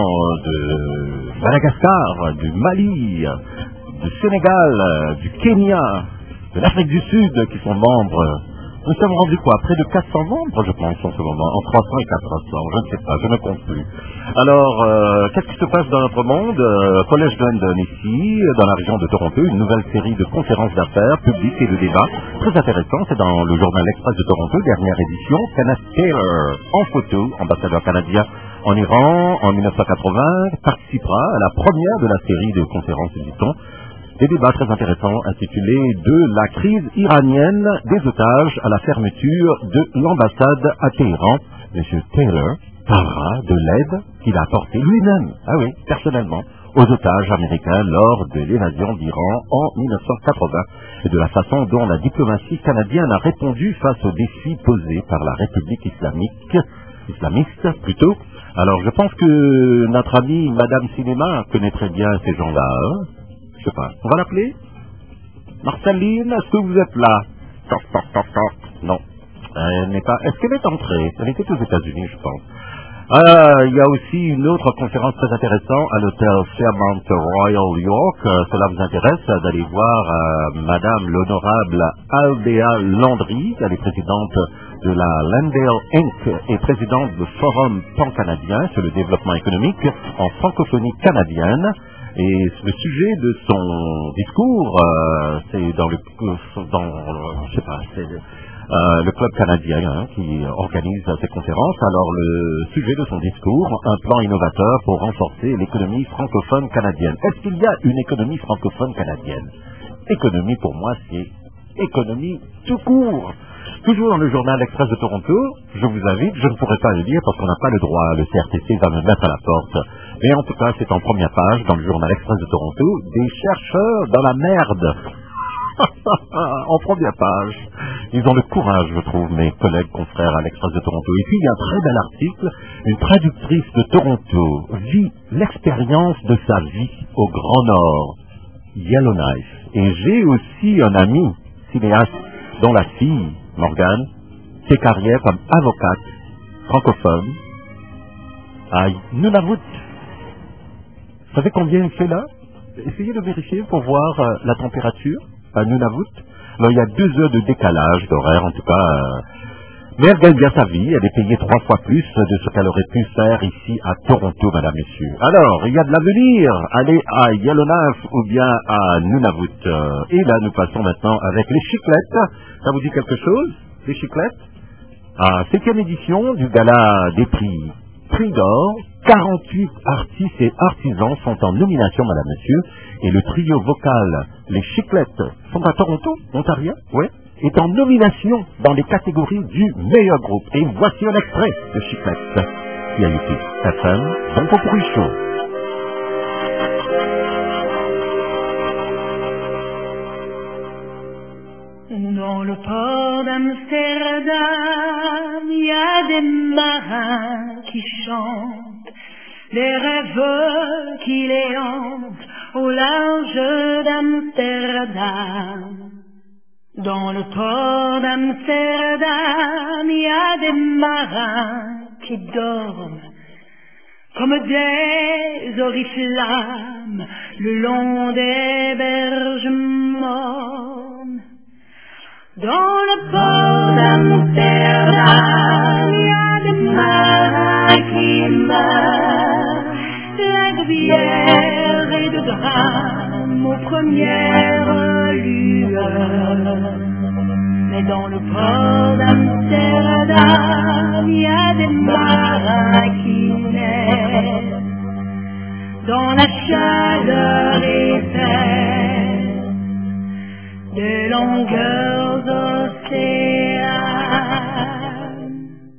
de Madagascar, du Mali, du Sénégal, du Kenya, de l'Afrique du Sud qui sont membres. Nous sommes rendus quoi? Près de quatre cents membres, je pense, en ce moment, en trois cents et quatre cents, je ne sais pas, je ne compte plus. Alors, euh, qu'est-ce qui se passe dans notre monde? euh, Collège London ici, dans la région de Toronto, une nouvelle série de conférences d'affaires publiques et de débats très intéressants. C'est dans le journal L'Express de Toronto, dernière édition. Kenneth Taylor, en photo, ambassadeur canadien en Iran en mille neuf cent quatre-vingts, participera à la première de la série de conférences, dit-on. Des débats très intéressants intitulés « De la crise iranienne des otages à la fermeture de l'ambassade à Téhéran ». Monsieur Taylor parlera de l'aide qu'il a apportée lui-même, ah oui, personnellement, aux otages américains lors de l'évasion d'Iran en mille neuf cent quatre-vingts et de la façon dont la diplomatie canadienne a répondu face aux défis posés par la République islamique, islamiste plutôt. Alors je pense que notre amie Madame Cinéma connaît très bien ces gens-là, hein. Je sais pas. On va l'appeler? Marceline, est-ce que vous êtes là? Toc, toc, toc, toc. Non. Elle n'est pas. Est-ce qu'elle est entrée? Elle était aux États-Unis, je pense. Euh, il y a aussi une autre conférence très intéressante à l'hôtel Fairmont Royal York. Euh, cela vous intéresse d'aller voir euh, Madame l'honorable Aldea Landry, elle est présidente de la Landale Incorporated et présidente du Forum pan-canadien sur le développement économique en francophonie canadienne. Et le sujet de son discours, euh, c'est dans le, dans, je sais pas, c'est euh, le club canadien hein, qui organise ces conférences. Alors le sujet de son discours, un plan innovateur pour renforcer l'économie francophone canadienne. Est-ce qu'il y a une économie francophone canadienne? Économie pour moi, c'est économie tout court. Toujours dans le journal L'Express de Toronto, je vous invite, je ne pourrai pas le lire parce qu'on n'a pas le droit, le C R T C va me mettre à la porte. Mais en tout cas, c'est en première page, dans le journal Express de Toronto, des chercheurs dans la merde. En première page. Ils ont le courage, je trouve, mes collègues confrères à l'Express de Toronto. Et puis, il y a un très bel article, une traductrice de Toronto vit l'expérience de sa vie au Grand Nord, Yellowknife. Et j'ai aussi un ami, cinéaste, dont la fille, Morgane, fait carrière comme avocate francophone à Nunavut. Vous savez combien il fait là? Essayez de vérifier pour voir euh, la température à Nunavut. Alors, il y a deux heures de décalage d'horaire, en tout cas. Euh, mais elle gagne bien sa vie. Elle est payée trois fois plus de ce qu'elle aurait pu faire ici à Toronto, madame, messieurs. Alors, il y a de l'avenir. Allez à Yellowknife ou bien à Nunavut. Euh, et là, nous passons maintenant avec les chiclettes. Ça vous dit quelque chose, les chiclettes? À septième édition du gala des prix Prix d'or, quarante-huit artistes et artisans sont en nomination, madame, monsieur, et le trio vocal, les Chiclettes, sont à Toronto, Ontario, oui, est en nomination dans les catégories du meilleur groupe. Et voici un extrait de Chiclettes. C I U T F M, bon pour le show. Dans le port d'Amsterdam, il y a des marins qui chantent, les rêves qui les hantent au large d'Amsterdam. Dans le port d'Amsterdam, il y a des marins qui dorment comme des oriflammes le long des berges mornes. Dans le port d'Amsterdam, il y a des marins qui meurent, pleins de bière et de drames aux premières lueurs. Mais dans le port d'Amsterdam, il y a des marins qui naissent dans la chaleur épaisse des longueurs océanes.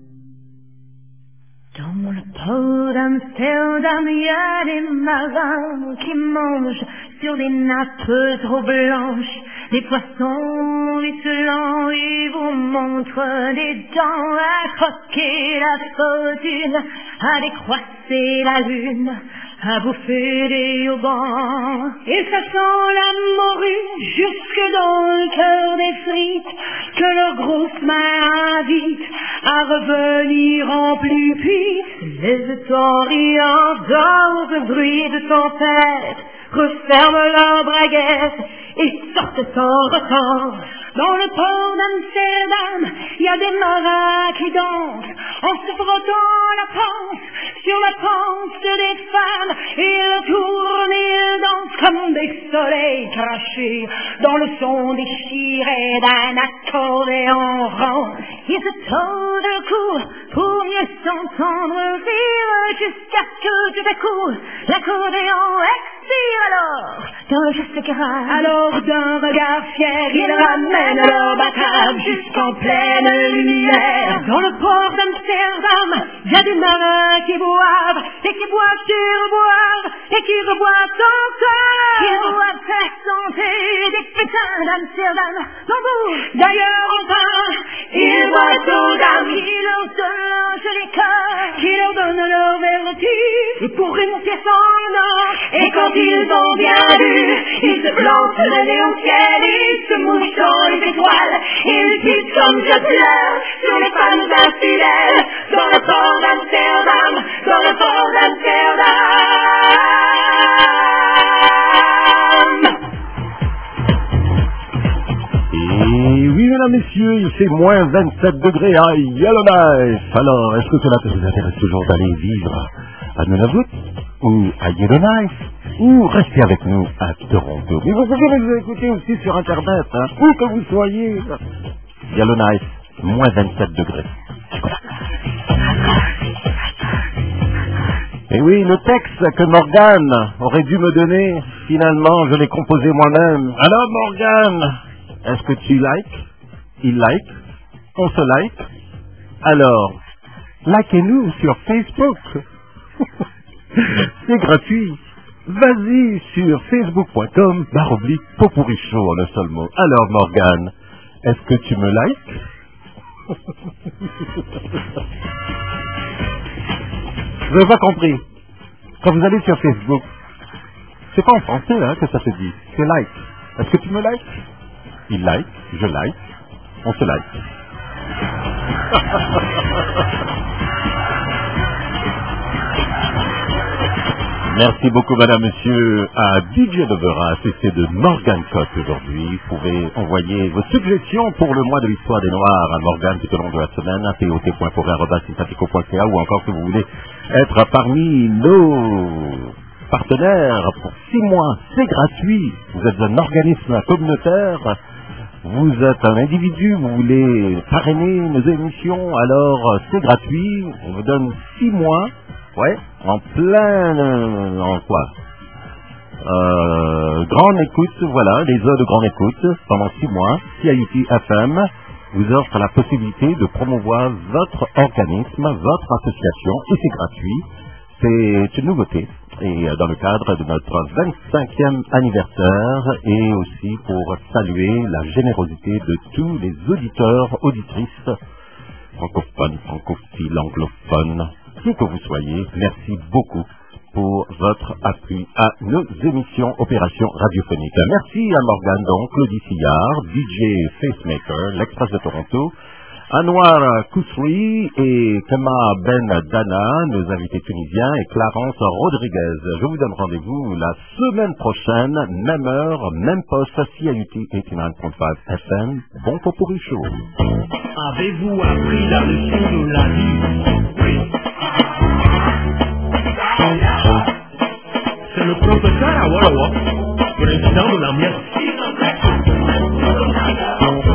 Dans le port d'Amsterdam, il y a des marins qui mangent sur des nappes trop blanches des poissons ruisselants. Ils vous montrent des dents à croquer la fortune, à décroisser la lune, à bouffer des haubans. Et ça sent la morue jusque dans le cœur des frites, que leurs grosses mains invitent à revenir en plus vite. Les historiens dans le bruit de tempête referment leurs braguettes et sortent sans retard. Dans le port d'Amsterdam, il y a des marins qui dansent en se frottant la panse sur la panse des femmes. Ils tournent, ils dansent comme des soleils crachés dans le son déchiré d'un accordéon rond. Ils se tordent le cou pour mieux s'entendre vivre jusqu'à ce que tout à coup l'accordéon expire alors dans le geste grave. Alors d'un regard fier, ils ramènent leur batave jusqu'en pleine lumière. Dans le port d'Amsterdam, il y a des marins qui boivent et qui boivent sur boivent et qui reboivent encore. Ils boivent faire santé des putains d'Amsterdam. Non vous, d'ailleurs enfin, ils boivent aux dames qui leur donnent les cœurs, qui leur donnent leur vertu et pour remonter sans or. Et quand ils ont bien bu, ils se plantent le nez au ciel, ils se mouchent dans les étoiles, ils disent comme je pleure sur les femmes infidèles. Dans le port d'Amsterdam, dans le port d'Amsterdam. Et oui, mesdames, messieurs, il fait moins vingt-sept degrés à Yellowknife. Alors, est-ce que cela vous intéresse toujours d'aller vivre à Nunavut ou à Yellowknife ou rester avec nous à Toronto? Mais vous pouvez nous écouter aussi sur Internet, hein, où que vous soyez. Yellowknife, moins vingt-sept degrés. Et oui, le texte que Morgane aurait dû me donner, finalement, je l'ai composé moi-même. Alors, Morgane, est-ce que tu likes? Il like? On se like? Alors, likez-nous sur Facebook. C'est gratuit. Vas-y sur facebook point com barre oblique Popurrí Show en un seul mot. Alors, Morgane, est-ce que tu me likes? Vous n'avez pas compris. Quand vous allez sur Facebook, c'est pas en français hein, que ça se dit. C'est like. Est-ce que tu me likes? Il like, je like, on se like. Merci beaucoup, madame, monsieur, à D J Devera, assisté de Morgane Cotte aujourd'hui. Vous pouvez envoyer vos suggestions pour le mois de l'histoire des Noirs à Morgane tout au long de la semaine, à p o t point pour arobase sympathico point c a, ou encore si vous voulez être parmi nos partenaires pour six mois. C'est gratuit. Vous êtes un organisme communautaire, vous êtes un individu, vous voulez parrainer nos émissions, alors c'est gratuit. On vous donne six mois. Ouais, en plein, euh, en quoi euh, grande écoute, voilà, les heures de grande écoute, pendant six mois, C I U T F M vous offre la possibilité de promouvoir votre organisme, votre association, et c'est gratuit, c'est une nouveauté, et dans le cadre de notre vingt-cinquième anniversaire, et aussi pour saluer la générosité de tous les auditeurs, auditrices, francophones, francophiles, anglophones, qui que vous soyez, merci beaucoup pour votre appui à nos émissions Opération radiophonique. Merci à Morgane, donc, Claudie Sillard, D J Facemaker, l'Express de Toronto, Anwar Kousri et Kema Ben Dana, nos invités tunisiens, et Clarence Rodriguez. Je vous donne rendez-vous la semaine prochaine, même heure, même poste, C I U T quatre-vingt-dix-neuf point cinq F M. Bon Popurrí Show. Avez-vous appris la leçon de la vie? Oui. C'est le professeur Awolowo, président de la mienne.